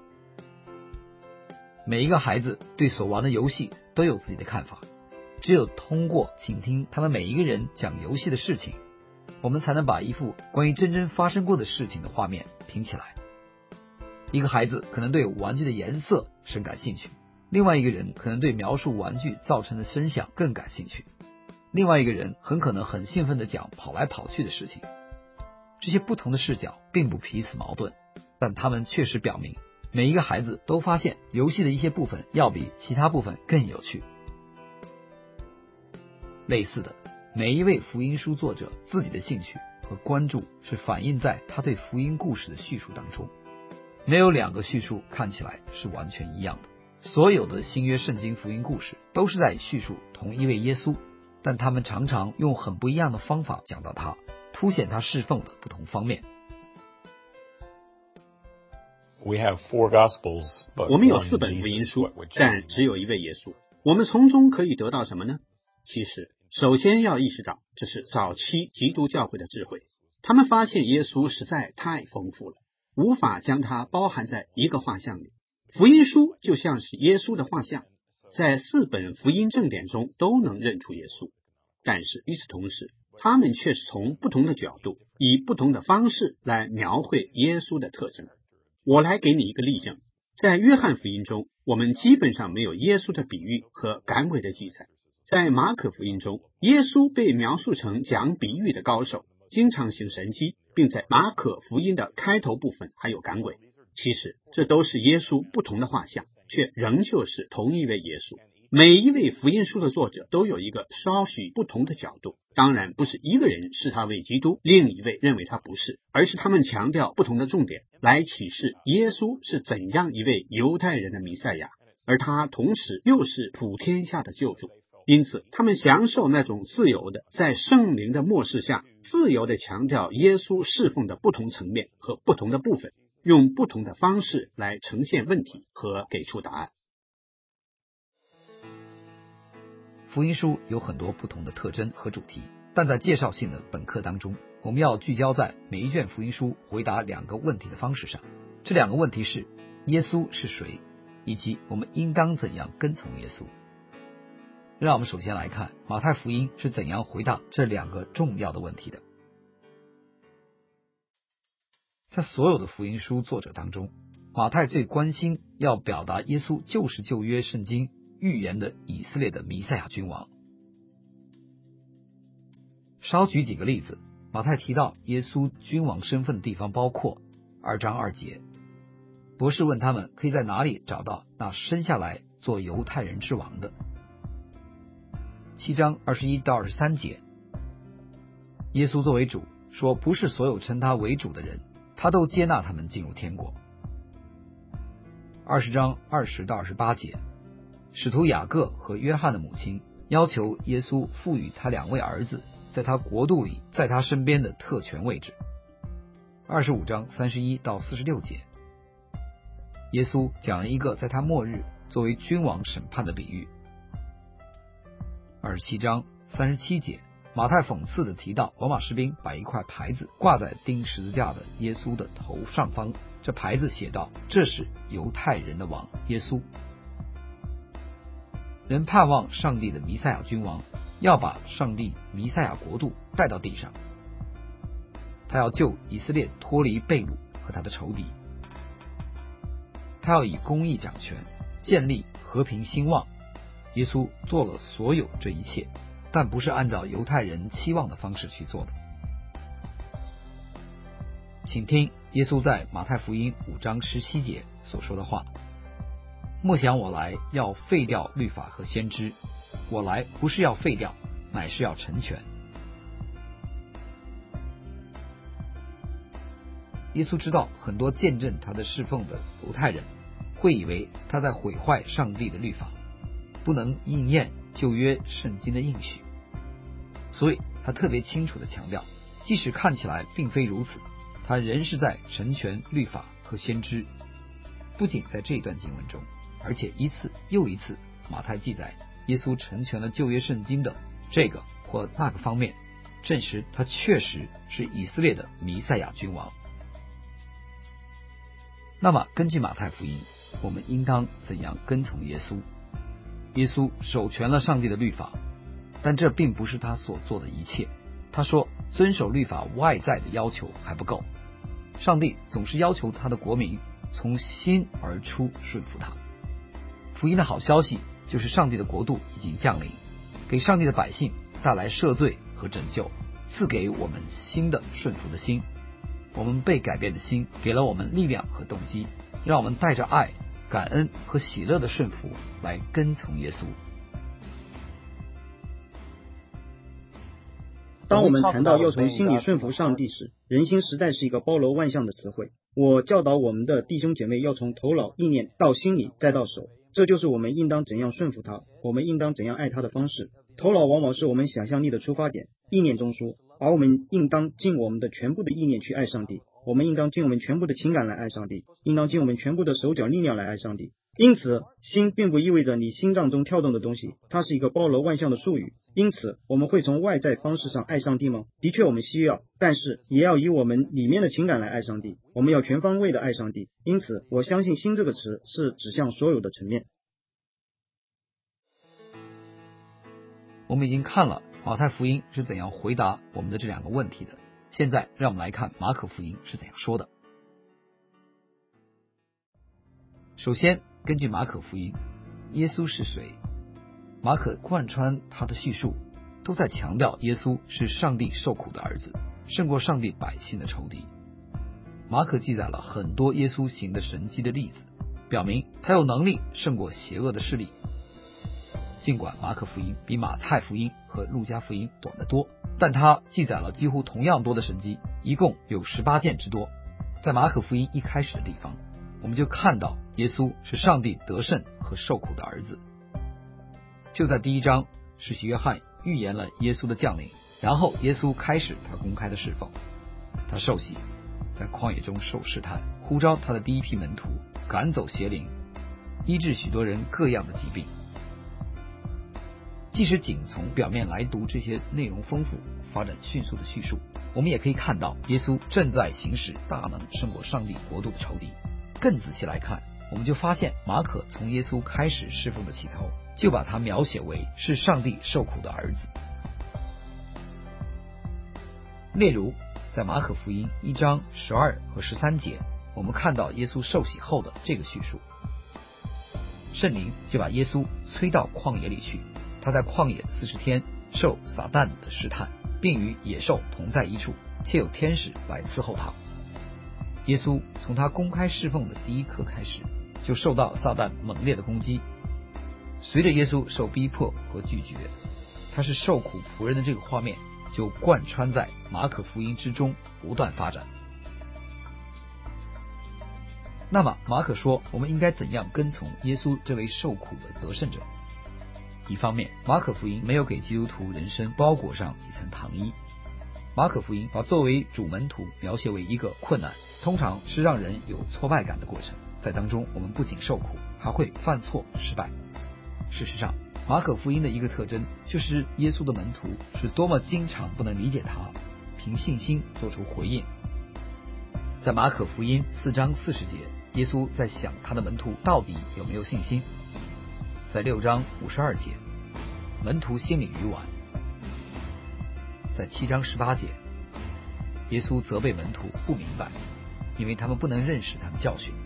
A: 每一个孩子对所玩的游戏都有自己的看法，只有通过倾听他们每一个人讲游戏的事情，我们才能把一幅关于真正发生过的事情的画面拼起来。一个孩子可能对玩具的颜色深感兴趣，另外一个人可能对描述玩具造成的声响更感兴趣，另外一个人很可能很兴奋地讲跑来跑去的事情。这些不同的视角并不彼此矛盾，但他们确实表明每一个孩子都发现游戏的一些部分要比其他部分更有趣。类似的，每一位福音书作者自己的兴趣和关注是反映在他对福音故事的叙述当中。没有两个叙述看起来是完全一样的。所有的新约圣经福音故事都是在叙述同一位耶稣，但他们常常用很不一样的方法讲到他，凸显他侍奉的不同方面。
G: We have four Gospels, but
K: 我们有四本福音书，但只有一位耶稣。我们从中可以得到什么呢？其实，首先要意识到，这是早期基督教会的智慧。他们发现耶稣实在太丰富了，无法将它包含在一个画像里。福音书就像是耶稣的画像，在四本福音正典中都能认出耶稣。但是与此同时，他们却是从不同的角度，以不同的方式来描绘耶稣的特征。我来给你一个例证，在约翰福音中，我们基本上没有耶稣的比喻和赶鬼的记载。在马可福音中，耶稣被描述成讲比喻的高手，经常行神迹，并在马可福音的开头部分还有赶鬼。其实这都是耶稣不同的画像，却仍旧是同一位耶稣。每一位福音书的作者都有一个稍许不同的角度，当然不是一个人视他为基督，另一位认为他不是，而是他们强调不同的重点，来启示耶稣是怎样一位犹太人的弥赛亚，而他同时又是普天下的救主。因此他们享受那种自由的，在圣灵的默示下自由地强调耶稣侍奉的不同层面和不同的部分，用不同的方式来呈现问题和给出答案。
A: 福音书有很多不同的特征和主题，但在介绍性的本课当中，我们要聚焦在每一卷福音书回答两个问题的方式上。这两个问题是：耶稣是谁，以及我们应当怎样跟从耶稣。让我们首先来看马太福音是怎样回答这两个重要的问题的。在所有的福音书作者当中，马太最关心要表达耶稣就是旧约圣经预言的以色列的弥赛亚君王。稍举几个例子，马太提到耶稣君王身份的地方包括二章二节，博士问他们可以在哪里找到那生下来做犹太人之王的。七章二十一到二十三节，耶稣作为主说，不是所有称他为主的人，他都接纳他们进入天国。二十章二十到二十八节，使徒雅各和约翰的母亲要求耶稣赋予他两位儿子在他国度里在他身边的特权位置。二十五章三十一到四十六节，耶稣讲了一个在他末日作为君王审判的比喻。二十七章三十七节，马太讽刺地提到罗马士兵把一块牌子挂在钉十字架的耶稣的头上方，这牌子写道：这是犹太人的王耶稣。人盼望上帝的弥赛亚君王要把上帝弥赛亚国度带到地上，他要救以色列脱离被掳和他的仇敌，他要以公义掌权，建立和平兴旺。耶稣做了所有这一切，但不是按照犹太人期望的方式去做的。请听耶稣在马太福音五章十七节所说的话：莫想我来要废掉律法和先知，我来不是要废掉，乃是要成全。耶稣知道很多见证他的侍奉的犹太人会以为他在毁坏上帝的律法，不能应验旧约圣经的应许，所以他特别清楚地强调，即使看起来并非如此，他仍是在成全律法和先知。不仅在这段经文中，而且一次又一次，马太记载耶稣成全了旧约圣经的这个或那个方面，证实他确实是以色列的弥赛亚君王。那么根据马太福音，我们应当怎样跟从耶稣？耶稣守全了上帝的律法，但这并不是他所做的一切。他说，遵守律法外在的要求还不够，上帝总是要求他的国民从心而出顺服他。福音的好消息就是上帝的国度已经降临，给上帝的百姓带来赦罪和拯救，赐给我们新的顺服的心。我们被改变的心给了我们力量和动机， 让我们带着爱、感恩和喜乐的顺服来跟从耶稣。
M: 当我们谈到要从心里顺服上帝时，人心实在是一个包罗万象的词汇。我教导我们的弟兄姐妹要从头脑、意念到心里，再到手，这就是我们应当怎样顺服他，我们应当怎样爱他的方式。头脑往往是我们想象力的出发点，意念中枢，而我们应当尽我们的全部的意念去爱上帝，我们应当尽我们全部的情感来爱上帝，应当尽我们全部的手脚力量来爱上帝。因此，心并不意味着你心脏中跳动的东西，它是一个包罗万象的术语。因此，我们会从外在方式上爱上帝吗？的确我们需要，但是也要以我们里面的情感来爱上帝，我们要全方位的爱上帝。因此，我相信心这个词是指向所有的层面。
A: 我们已经看了马太福音是怎样回答我们的这两个问题的，现在让我们来看马可福音是怎样说的。首先，根据马可福音，耶稣是谁？马可贯穿他的叙述都在强调耶稣是上帝受苦的儿子，胜过上帝百姓的仇敌。马可记载了很多耶稣行的神迹的例子，表明他有能力胜过邪恶的势力。尽管马可福音比马太福音和路加福音短得多，但他记载了几乎同样多的神迹，一共有十八件之多。在马可福音一开始的地方，我们就看到耶稣是上帝得胜和受苦的儿子。就在第一章，施洗约翰预言了耶稣的降临，然后耶稣开始他公开的侍奉。他受洗，在旷野中受试探，呼召他的第一批门徒，赶走邪灵，医治许多人各样的疾病。即使仅从表面来读这些内容丰富、发展迅速的叙述，我们也可以看到耶稣正在行使大能胜过上帝国度的仇敌。更仔细来看，我们就发现马可从耶稣开始侍奉的起头，就把他描写为是上帝受苦的儿子。例如，在马可福音一章十二和十三节，我们看到耶稣受洗后的这个叙述。圣灵就把耶稣催到旷野里去，他在旷野四十天受撒旦的试探，并与野兽同在一处，且有天使来伺候他。耶稣从他公开侍奉的第一刻开始，就受到撒旦猛烈的攻击。随着耶稣受逼迫和拒绝，他是受苦仆人的这个画面就贯穿在马可福音之中，不断发展。那么马可说我们应该怎样跟从耶稣这位受苦的得胜者？一方面，马可福音没有给基督徒人生包裹上一层糖衣。马可福音把作为主门徒描写为一个困难，通常是让人有挫败感的过程，在当中我们不仅受苦，还会犯错失败。事实上，马可福音的一个特征就是耶稣的门徒是多么经常不能理解他，凭信心做出回应。在马可福音四章四十节，耶稣在想他的门徒到底有没有信心。在六章五十二节，门徒心里愚顽。在七章十八节，耶稣责备门徒不明白，因为他们不能认识他的教训。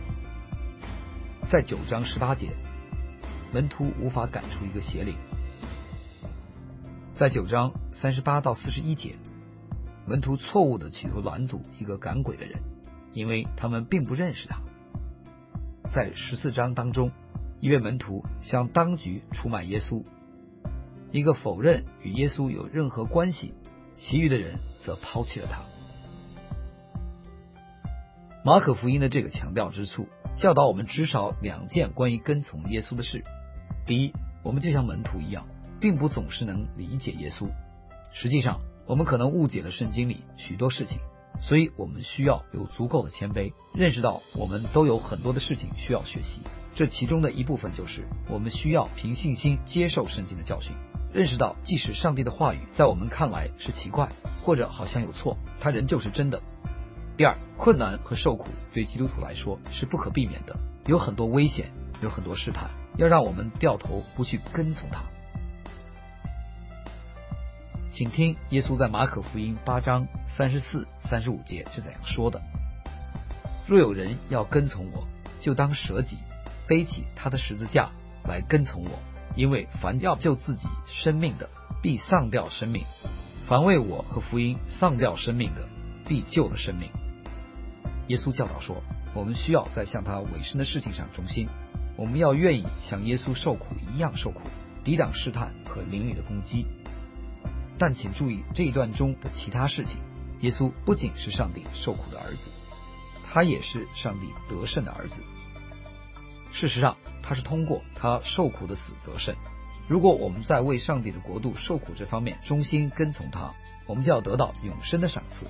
A: 在九章十八节，门徒无法赶出一个邪灵。在九章三十八到四十一节，门徒错误地企图拦阻一个赶鬼的人，因为他们并不认识他。在十四章当中，一位门徒向当局出卖耶稣，一个否认与耶稣有任何关系，其余的人则抛弃了他。马可福音的这个强调之处，教导我们至少两件关于跟从耶稣的事。第一，我们就像门徒一样，并不总是能理解耶稣。实际上，我们可能误解了圣经里许多事情，所以我们需要有足够的谦卑，认识到我们都有很多的事情需要学习。这其中的一部分就是我们需要凭信心接受圣经的教训，认识到即使上帝的话语在我们看来是奇怪或者好像有错，它仍旧是真的。第二，困难和受苦对基督徒来说是不可避免的，有很多危险，有很多试探，要让我们掉头不去跟从他。请听耶稣在马可福音八章三十四、三十五节是怎样说的：若有人要跟从我，就当舍己，背起他的十字架来跟从我。因为凡要救自己生命的，必丧掉生命；凡为我和福音丧掉生命的，必救了生命。耶稣教导说， 我们需要在向他委身的事情上忠心，我们要愿意像耶稣受苦一样受苦，抵挡试探和灵里的攻击。但请注意这一段中的其他事情，耶稣不仅是上帝受苦的儿子，他也是上帝得胜的儿子。事实上，他是通过他受苦的死得胜。如果我们在为上帝的国度受苦这方面忠心跟从他，我们就要得到永生的赏赐。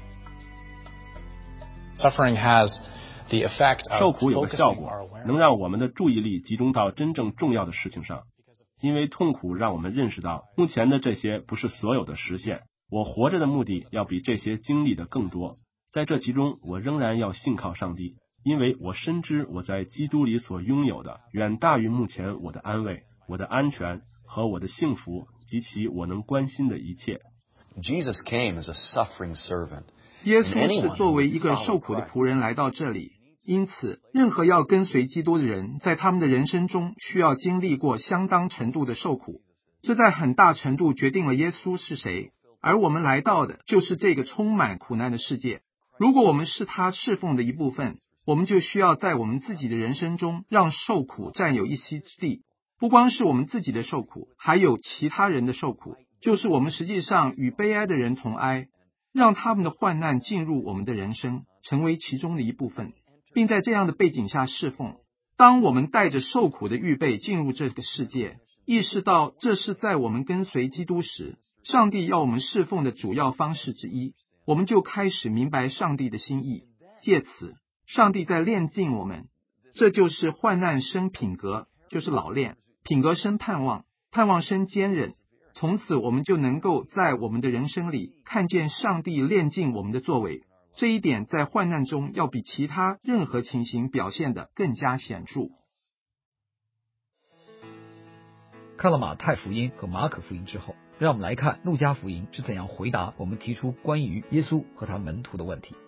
E: Suffering has the effect of
B: 受苦有个效果，能让我们的注意力集中到真正重要的事情上。因为痛苦让我们认识到，目前的这些不是所有的实现，我活着的目的要比这些经历的更多。在这其中，我仍然要信靠上帝，因为我深知我在基督里所拥有的远大于目前我的安慰、我的安全和我的幸福及其我能关心的一切。
Q: Jesus came as a suffering servant.
D: 耶稣是作为一个受苦的仆人来到这里，因此任何要跟随基督的人，在他们的人生中需要经历过相当程度的受苦，这在很大程度决定了耶稣是谁，而我们来到的就是这个充满苦难的世界。如果我们是他侍奉的一部分，我们就需要在我们自己的人生中让受苦占有一席之地。不光是我们自己的受苦，还有其他人的受苦，就是我们实际上与悲哀的人同哀，让他们的患难进入我们的人生，成为其中的一部分，并在这样的背景下侍奉。当我们带着受苦的预备进入这个世界，意识到这是在我们跟随基督时，上帝要我们侍奉的主要方式之一，我们就开始明白上帝的心意，借此上帝在炼净我们。这就是患难生品格，就是老练，品格生盼望，盼望生坚韧。从此我们就能够在我们的人生里看见上帝炼净我们的作为，这一点在患难中要比其他任何情形表现得更加显著。
A: 看了马太福音和马可福音之后，让我们来看路加福音是怎样回答我们提出关于耶稣和他门徒的问题。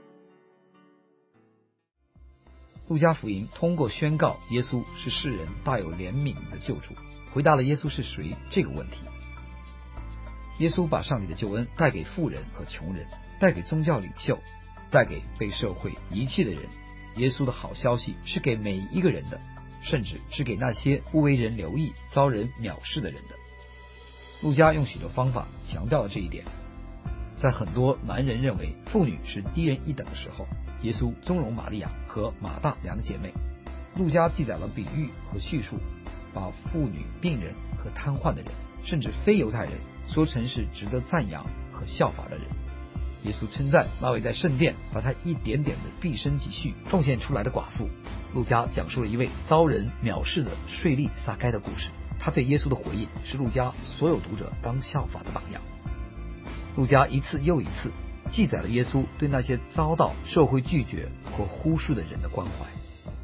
A: 路加福音通过宣告耶稣是世人大有怜悯的救主，回答了耶稣是谁这个问题。耶稣把上帝的救恩带给富人和穷人，带给宗教领袖，带给被社会遗弃的人。耶稣的好消息是给每一个人的，甚至是给那些不为人留意、遭人藐视的人的。路加用许多方法强调了这一点。在很多男人认为妇女是低人一等的时候，耶稣纵容玛利亚和马大两姐妹。路加记载了比喻和叙述，把妇女、病人和瘫痪的人，甚至非犹太人说成是值得赞扬和效法的人。耶稣称赞那位在圣殿把他一点点的毕生积蓄奉献出来的寡妇。路加讲述了一位遭人藐视的税吏撒该的故事，他对耶稣的回应是路加所有读者当效法的榜样。路加一次又一次记载了耶稣对那些遭到社会拒绝或忽视的人的关怀。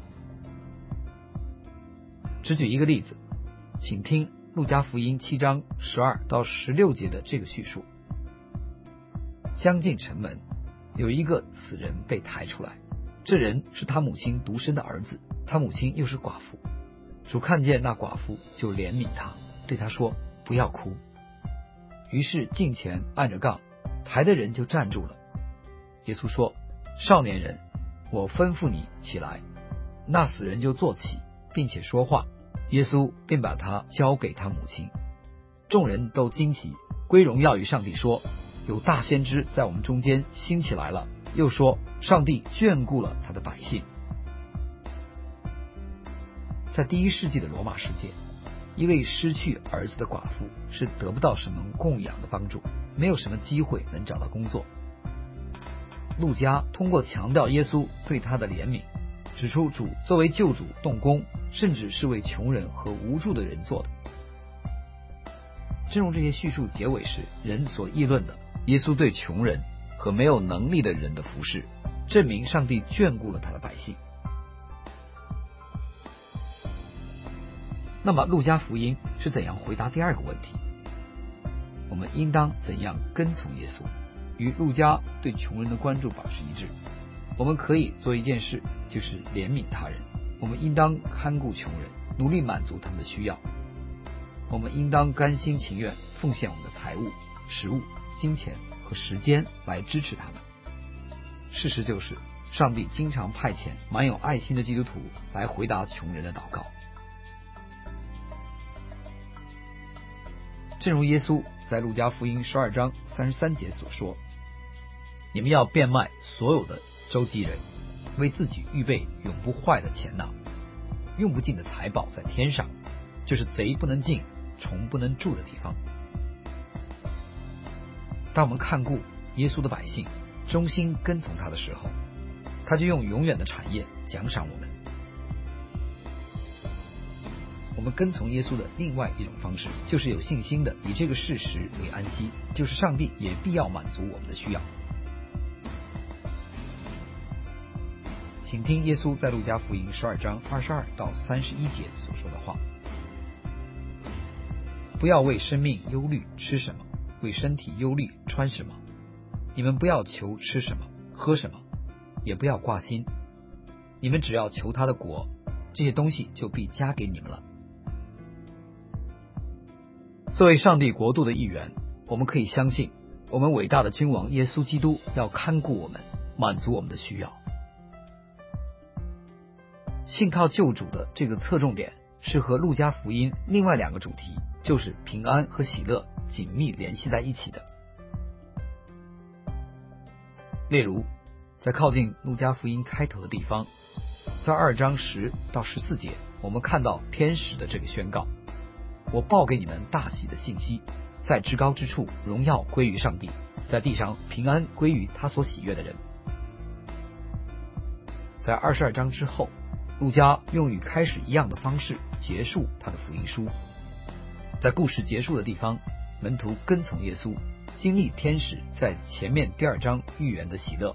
A: 只举一个例子，请听路加福音七章十二到十六节的这个叙述。将近城门，有一个死人被抬出来，这人是他母亲独生的儿子，他母亲又是寡妇。主看见那寡妇，就怜悯他，对他说：不要哭。于是近前按着杠，抬的人就站住了。耶稣说：少年人，我吩咐你起来。那死人就坐起，并且说话。耶稣便把他交给他母亲。众人都惊奇，归荣耀于上帝，说：有大先知在我们中间兴起来了。又说：上帝眷顾了他的百姓。在第一世纪的罗马世界，一位失去儿子的寡妇是得不到什么供养的帮助，没有什么机会能找到工作。路加通过强调耶稣对他的怜悯，指出主作为救主动工，甚至是为穷人和无助的人做的。正如这些叙述结尾时人所议论的，耶稣对穷人和没有能力的人的服侍，证明上帝眷顾了他的百姓。那么路加福音是怎样回答第二个问题？我们应当怎样跟从耶稣？与路加对穷人的关注保持一致。我们可以做一件事，就是怜悯他人。我们应当看顾穷人，努力满足他们的需要。我们应当甘心情愿奉献我们的财物、食物、金钱和时间来支持他们。事实就是， 上帝经常派遣满有爱心的基督徒来回答穷人的祷告。正如耶稣在路加福音十二章三十三节所说，你们要变卖所有的周济人，为自己预备永不坏的钱囊，用不尽的财宝在天上，就是贼不能进，虫不能住的地方。当我们看顾耶稣的百姓，忠心跟从他的时候，他就用永远的产业奖赏我们。我们跟从耶稣的另外一种方式，就是有信心的以这个事实为安息，就是上帝也必要满足我们的需要。请听耶稣在路加福音十二章二十二到三十一节所说的话：不要为生命忧虑吃什么，为身体忧虑穿什么。你们不要求吃什么喝什么，也不要挂心，你们只要求他的国，这些东西就必加给你们了。作为上帝国度的一员，我们可以相信我们伟大的君王耶稣基督要看顾我们，满足我们的需要。信靠救主的这个侧重点是和路加福音另外两个主题，就是平安和喜乐紧密联系在一起的。例如在靠近路加福音开头的地方，在二章十到十四节，我们看到天使的这个宣告：我报给你们大喜的信息，在至高之处荣耀归于上帝，在地上平安归于他所喜悦的人。在二十二章之后，路加用与开始一样的方式结束他的福音书。在故事结束的地方，门徒跟从耶稣，经历天使在前面第二章预言的喜乐。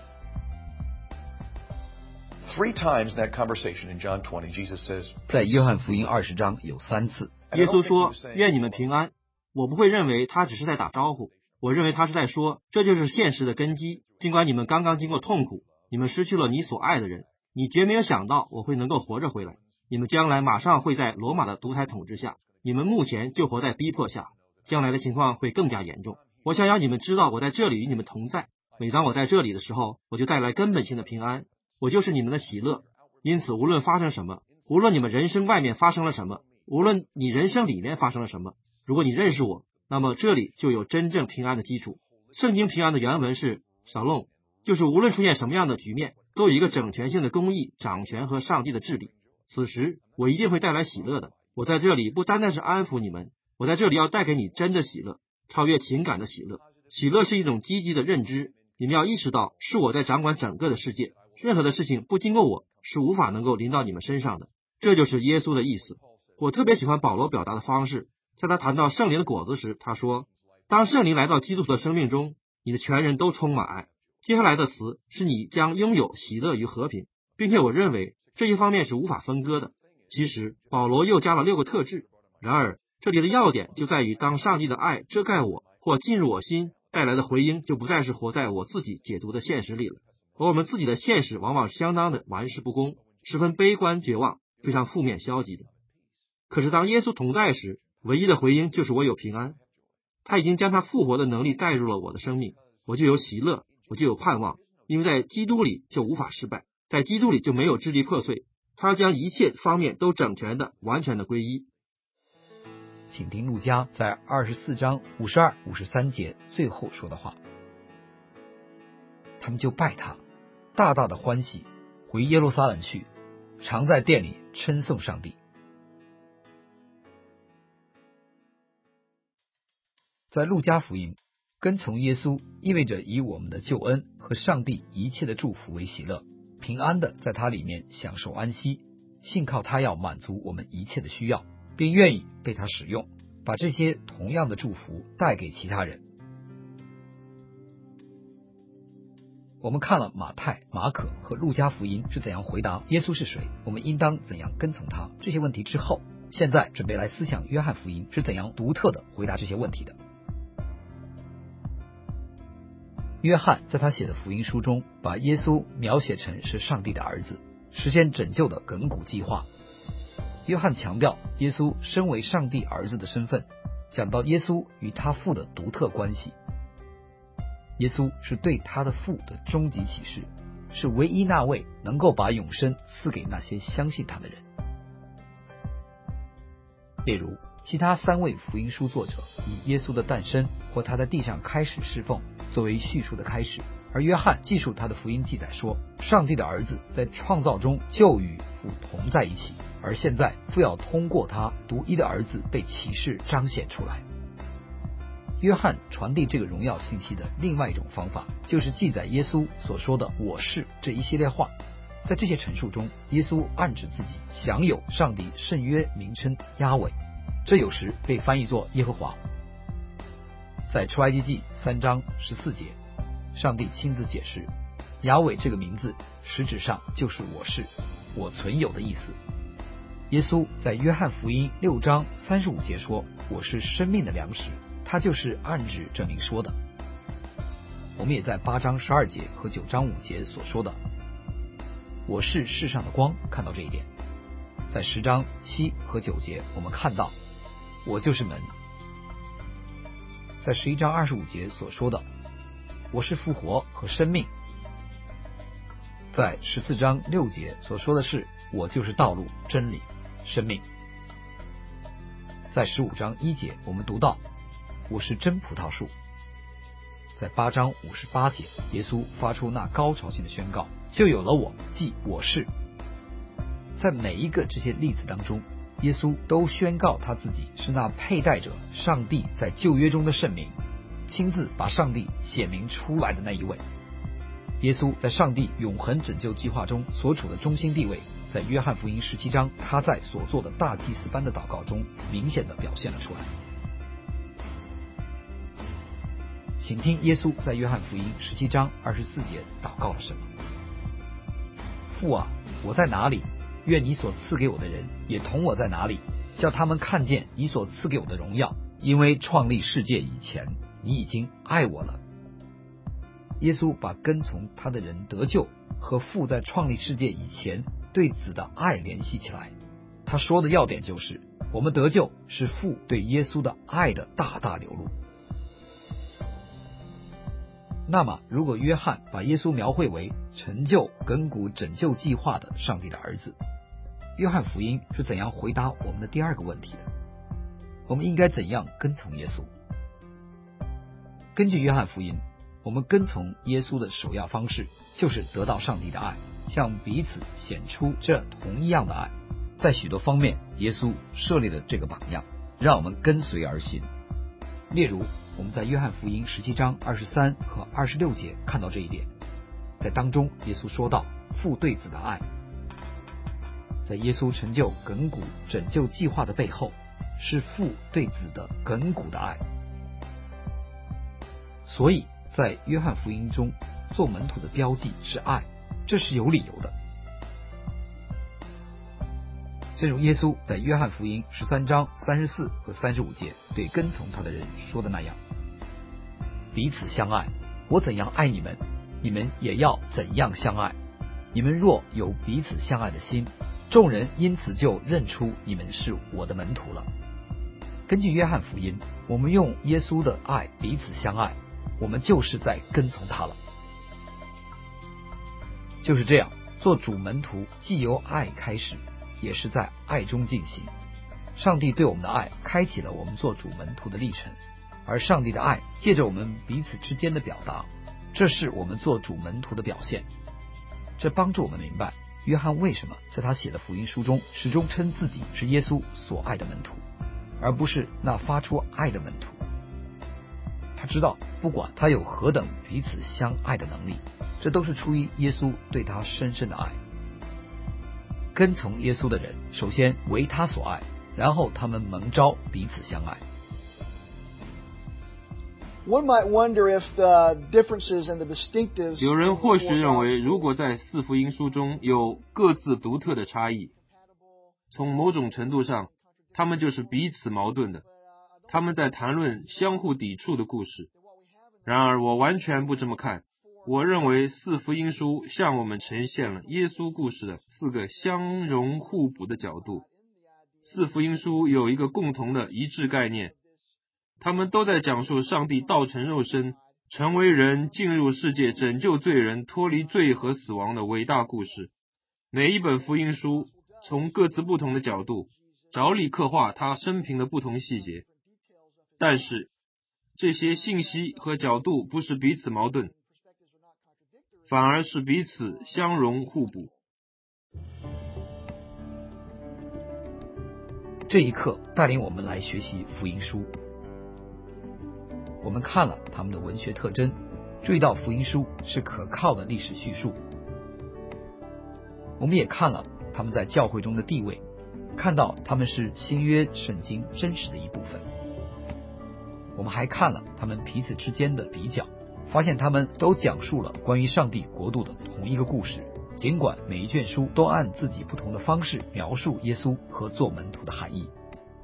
R: Three times in that conversation in John twenty, Jesus says,
A: 在约翰福音二十章有三次，
F: 耶稣说：愿你们平安。我不会认为他只是在打招呼，我认为他是在说，这就是现实的根基。尽管你们刚刚经过痛苦，你们失去了你所爱的人，你绝没有想到我会能够活着回来。你们将来马上会在罗马的独裁统治下，你们目前就活在逼迫下，将来的情况会更加严重。我想让你们知道，我在这里与你们同在。每当我在这里的时候，我就带来根本性的平安，我就是你们的喜乐。因此无论发生什么，无论你们人生外面发生了什么，无论你人生里面发生了什么，如果你认识我，那么这里就有真正平安的基础。圣经平安的原文是 Shalom， 就是无论出现什么样的局面，都有一个整全性的公义、掌权和上帝的治理。此时我一定会带来喜乐的。我在这里不单单是安抚你们，我在这里要带给你真的喜乐，超越情感的喜乐。喜乐是一种积极的认知，你们要意识到是我在掌管整个的世界，任何的事情不经过我是无法能够临到你们身上的。这就是耶稣的意思。我特别喜欢保罗表达的方式，在他谈到圣灵的果子时，他说，当圣灵来到基督徒的生命中，你的全人都充满爱。接下来的词是你将拥有喜乐与和平，并且我认为这一方面是无法分割的。其实保罗又加了六个特质，然而这里的要点就在于，当上帝的爱遮盖我或进入我心，带来的回应就不再是活在我自己解读的现实里了。而我们自己的现实往往相当的玩世不恭，十分悲观绝望，非常负面消极的。可是当耶稣同在时，唯一的回应就是我有平安。他已经将他复活的能力带入了我的生命，我就有喜乐，我就有盼望，因为在基督里就无法失败，在基督里就没有支离破碎，他将一切方面都整全的完全的归一。
A: 请听路加在二十四章五十二、五十三节最后说的话：他们就拜他，大大的欢喜，回耶路撒冷去，常在殿里称颂上帝。在路加福音，跟从耶稣意味着以我们的救恩和上帝一切的祝福为喜乐，平安的在他里面享受安息，信靠他要满足我们一切的需要，并愿意被他使用，把这些同样的祝福带给其他人。我们看了马太、马可和路加福音是怎样回答耶稣是谁，我们应当怎样跟从他这些问题之后，现在准备来思想约翰福音是怎样独特的回答这些问题的。约翰在他写的福音书中，把耶稣描写成是上帝的儿子，实现拯救的亘古计划。约翰强调耶稣身为上帝儿子的身份，讲到耶稣与他父的独特关系。耶稣是对他的父的终极启示， 是唯一那位能够把永生赐给那些相信他的人。例如，其他三位福音书作者以耶稣的诞生或他在地上开始侍奉作为叙述的开始，而约翰记述他的福音记载说，上帝的儿子在创造中就与父同在一起，而现在父要通过他独一的儿子被启示彰显出来。约翰传递这个荣耀信息的另外一种方法，就是记载耶稣所说的我是这一系列话。在这些陈述中，耶稣暗指自己享有上帝圣约名称押伟，这有时被翻译作耶和华。在出埃及记三章十四节，上帝亲自解释，押伟这个名字实质上就是我是，我存有的意思。耶稣在约翰福音六章三十五节说，我是生命的粮食，他就是暗指这名说的。我们也在八章十二节和九章五节所说的我是世上的光看到这一点。在十章七和九节我们看到我就是门。在十一章二十五节所说的我是复活和生命。在十四章六节所说的是我就是道路真理生命。在十五章一节我们读到我是真葡萄树。在八章五十八节，耶稣发出那高潮性的宣告，就有了我，即我是。在每一个这些例子当中，耶稣都宣告他自己是那佩戴着上帝在旧约中的圣名，亲自把上帝显明出来的那一位。耶稣在上帝永恒拯救计划中所处的中心地位，在约翰福音十七章他在所做的大祭司般的祷告中明显地表现了出来。请听耶稣在约翰福音十七章二十四节祷告了什么。父啊，我在哪里？愿你所赐给我的人也同我在哪里，叫他们看见你所赐给我的荣耀，因为创立世界以前，你已经爱我了。耶稣把跟从他的人得救和父在创立世界以前对子的爱联系起来。他说的要点就是，我们得救是父对耶稣的爱的大大流露。那么，如果约翰把耶稣描绘为成就亘古拯救计划的上帝的儿子，约翰福音是怎样回答我们的第二个问题的？我们应该怎样跟从耶稣？根据约翰福音，我们跟从耶稣的首要方式就是得到上帝的爱，向彼此显出这同一样的爱。在许多方面，耶稣设立了这个榜样，让我们跟随而行。例如，我们在约翰福音十七章二十三和二十六节看到这一点。在当中，耶稣说到父对子的爱。在耶稣成就亘古拯救计划的背后，是父对子的亘古的爱。所以在约翰福音中，做门徒的标记是爱，这是有理由的。正如耶稣在约翰福音十三章三十四和三十五节对跟从他的人说的那样，彼此相爱，我怎样爱你们，你们也要怎样相爱。你们若有彼此相爱的心，众人因此就认出你们是我的门徒了。根据约翰福音，我们用耶稣的爱彼此相爱，我们就是在跟从他了。就是这样，做主门徒既由爱开始，也是在爱中进行。上帝对我们的爱开启了我们做主门徒的历程，而上帝的爱借着我们彼此之间的表达，这是我们做主门徒的表现。这帮助我们明白约翰为什么在他写的福音书中始终称自己是耶稣所爱的门徒，而不是那发出爱的门徒。他知道不管他有何等彼此相爱的能力，这都是出于耶稣对他深深的爱。跟从耶稣的人首先为他所爱，然后他们蒙召彼此相爱。
S: One might wonder if the differences and the distinctives
N: 有人或许认为，如果在四福音书中有各自独特的差异，从某种程度上，他们就是彼此矛盾的，他们在谈论相互抵触的故事。然而，我完全不这么看。我认为四福音书向我们呈现了耶稣故事的四个相容互补的角度。四福音书有一个共同的一致概念，他们都在讲述上帝道成肉身， 成为人进入世界，拯救罪人脱离罪和死亡的伟大故事。每一本福音书从各自不同的角度着力刻画他生平的不同细节，但是这些信息和角度不是彼此矛盾，反而是彼此相容互补。
A: 这一课带领我们来学习福音书，我们看了他们的文学特征，注意到福音书是可靠的历史叙述。我们也看了他们在教会中的地位，看到他们是新约圣经真实的一部分。我们还看了他们彼此之间的比较，发现他们都讲述了关于上帝国度的同一个故事，尽管每一卷书都按自己不同的方式描述耶稣和做门徒的含义。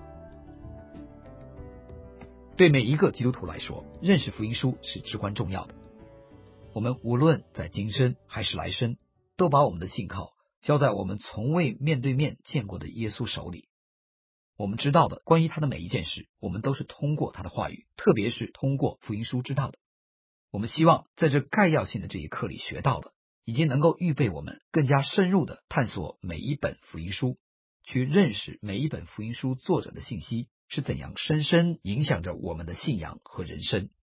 A: 对每一个基督徒来说，认识福音书是至关重要的。我们无论在今生还是来生，都把我们的信靠交在我们从未面对面见过的耶稣手里。我们知道的关于他的每一件事，我们都是通过他的话语，特别是通过福音书知道的。我们希望在这概要性的这一课里学到的，已经能够预备我们更加深入的探索每一本福音书，去认识每一本福音书作者的信息是怎样深深影响着我们的信仰和人生。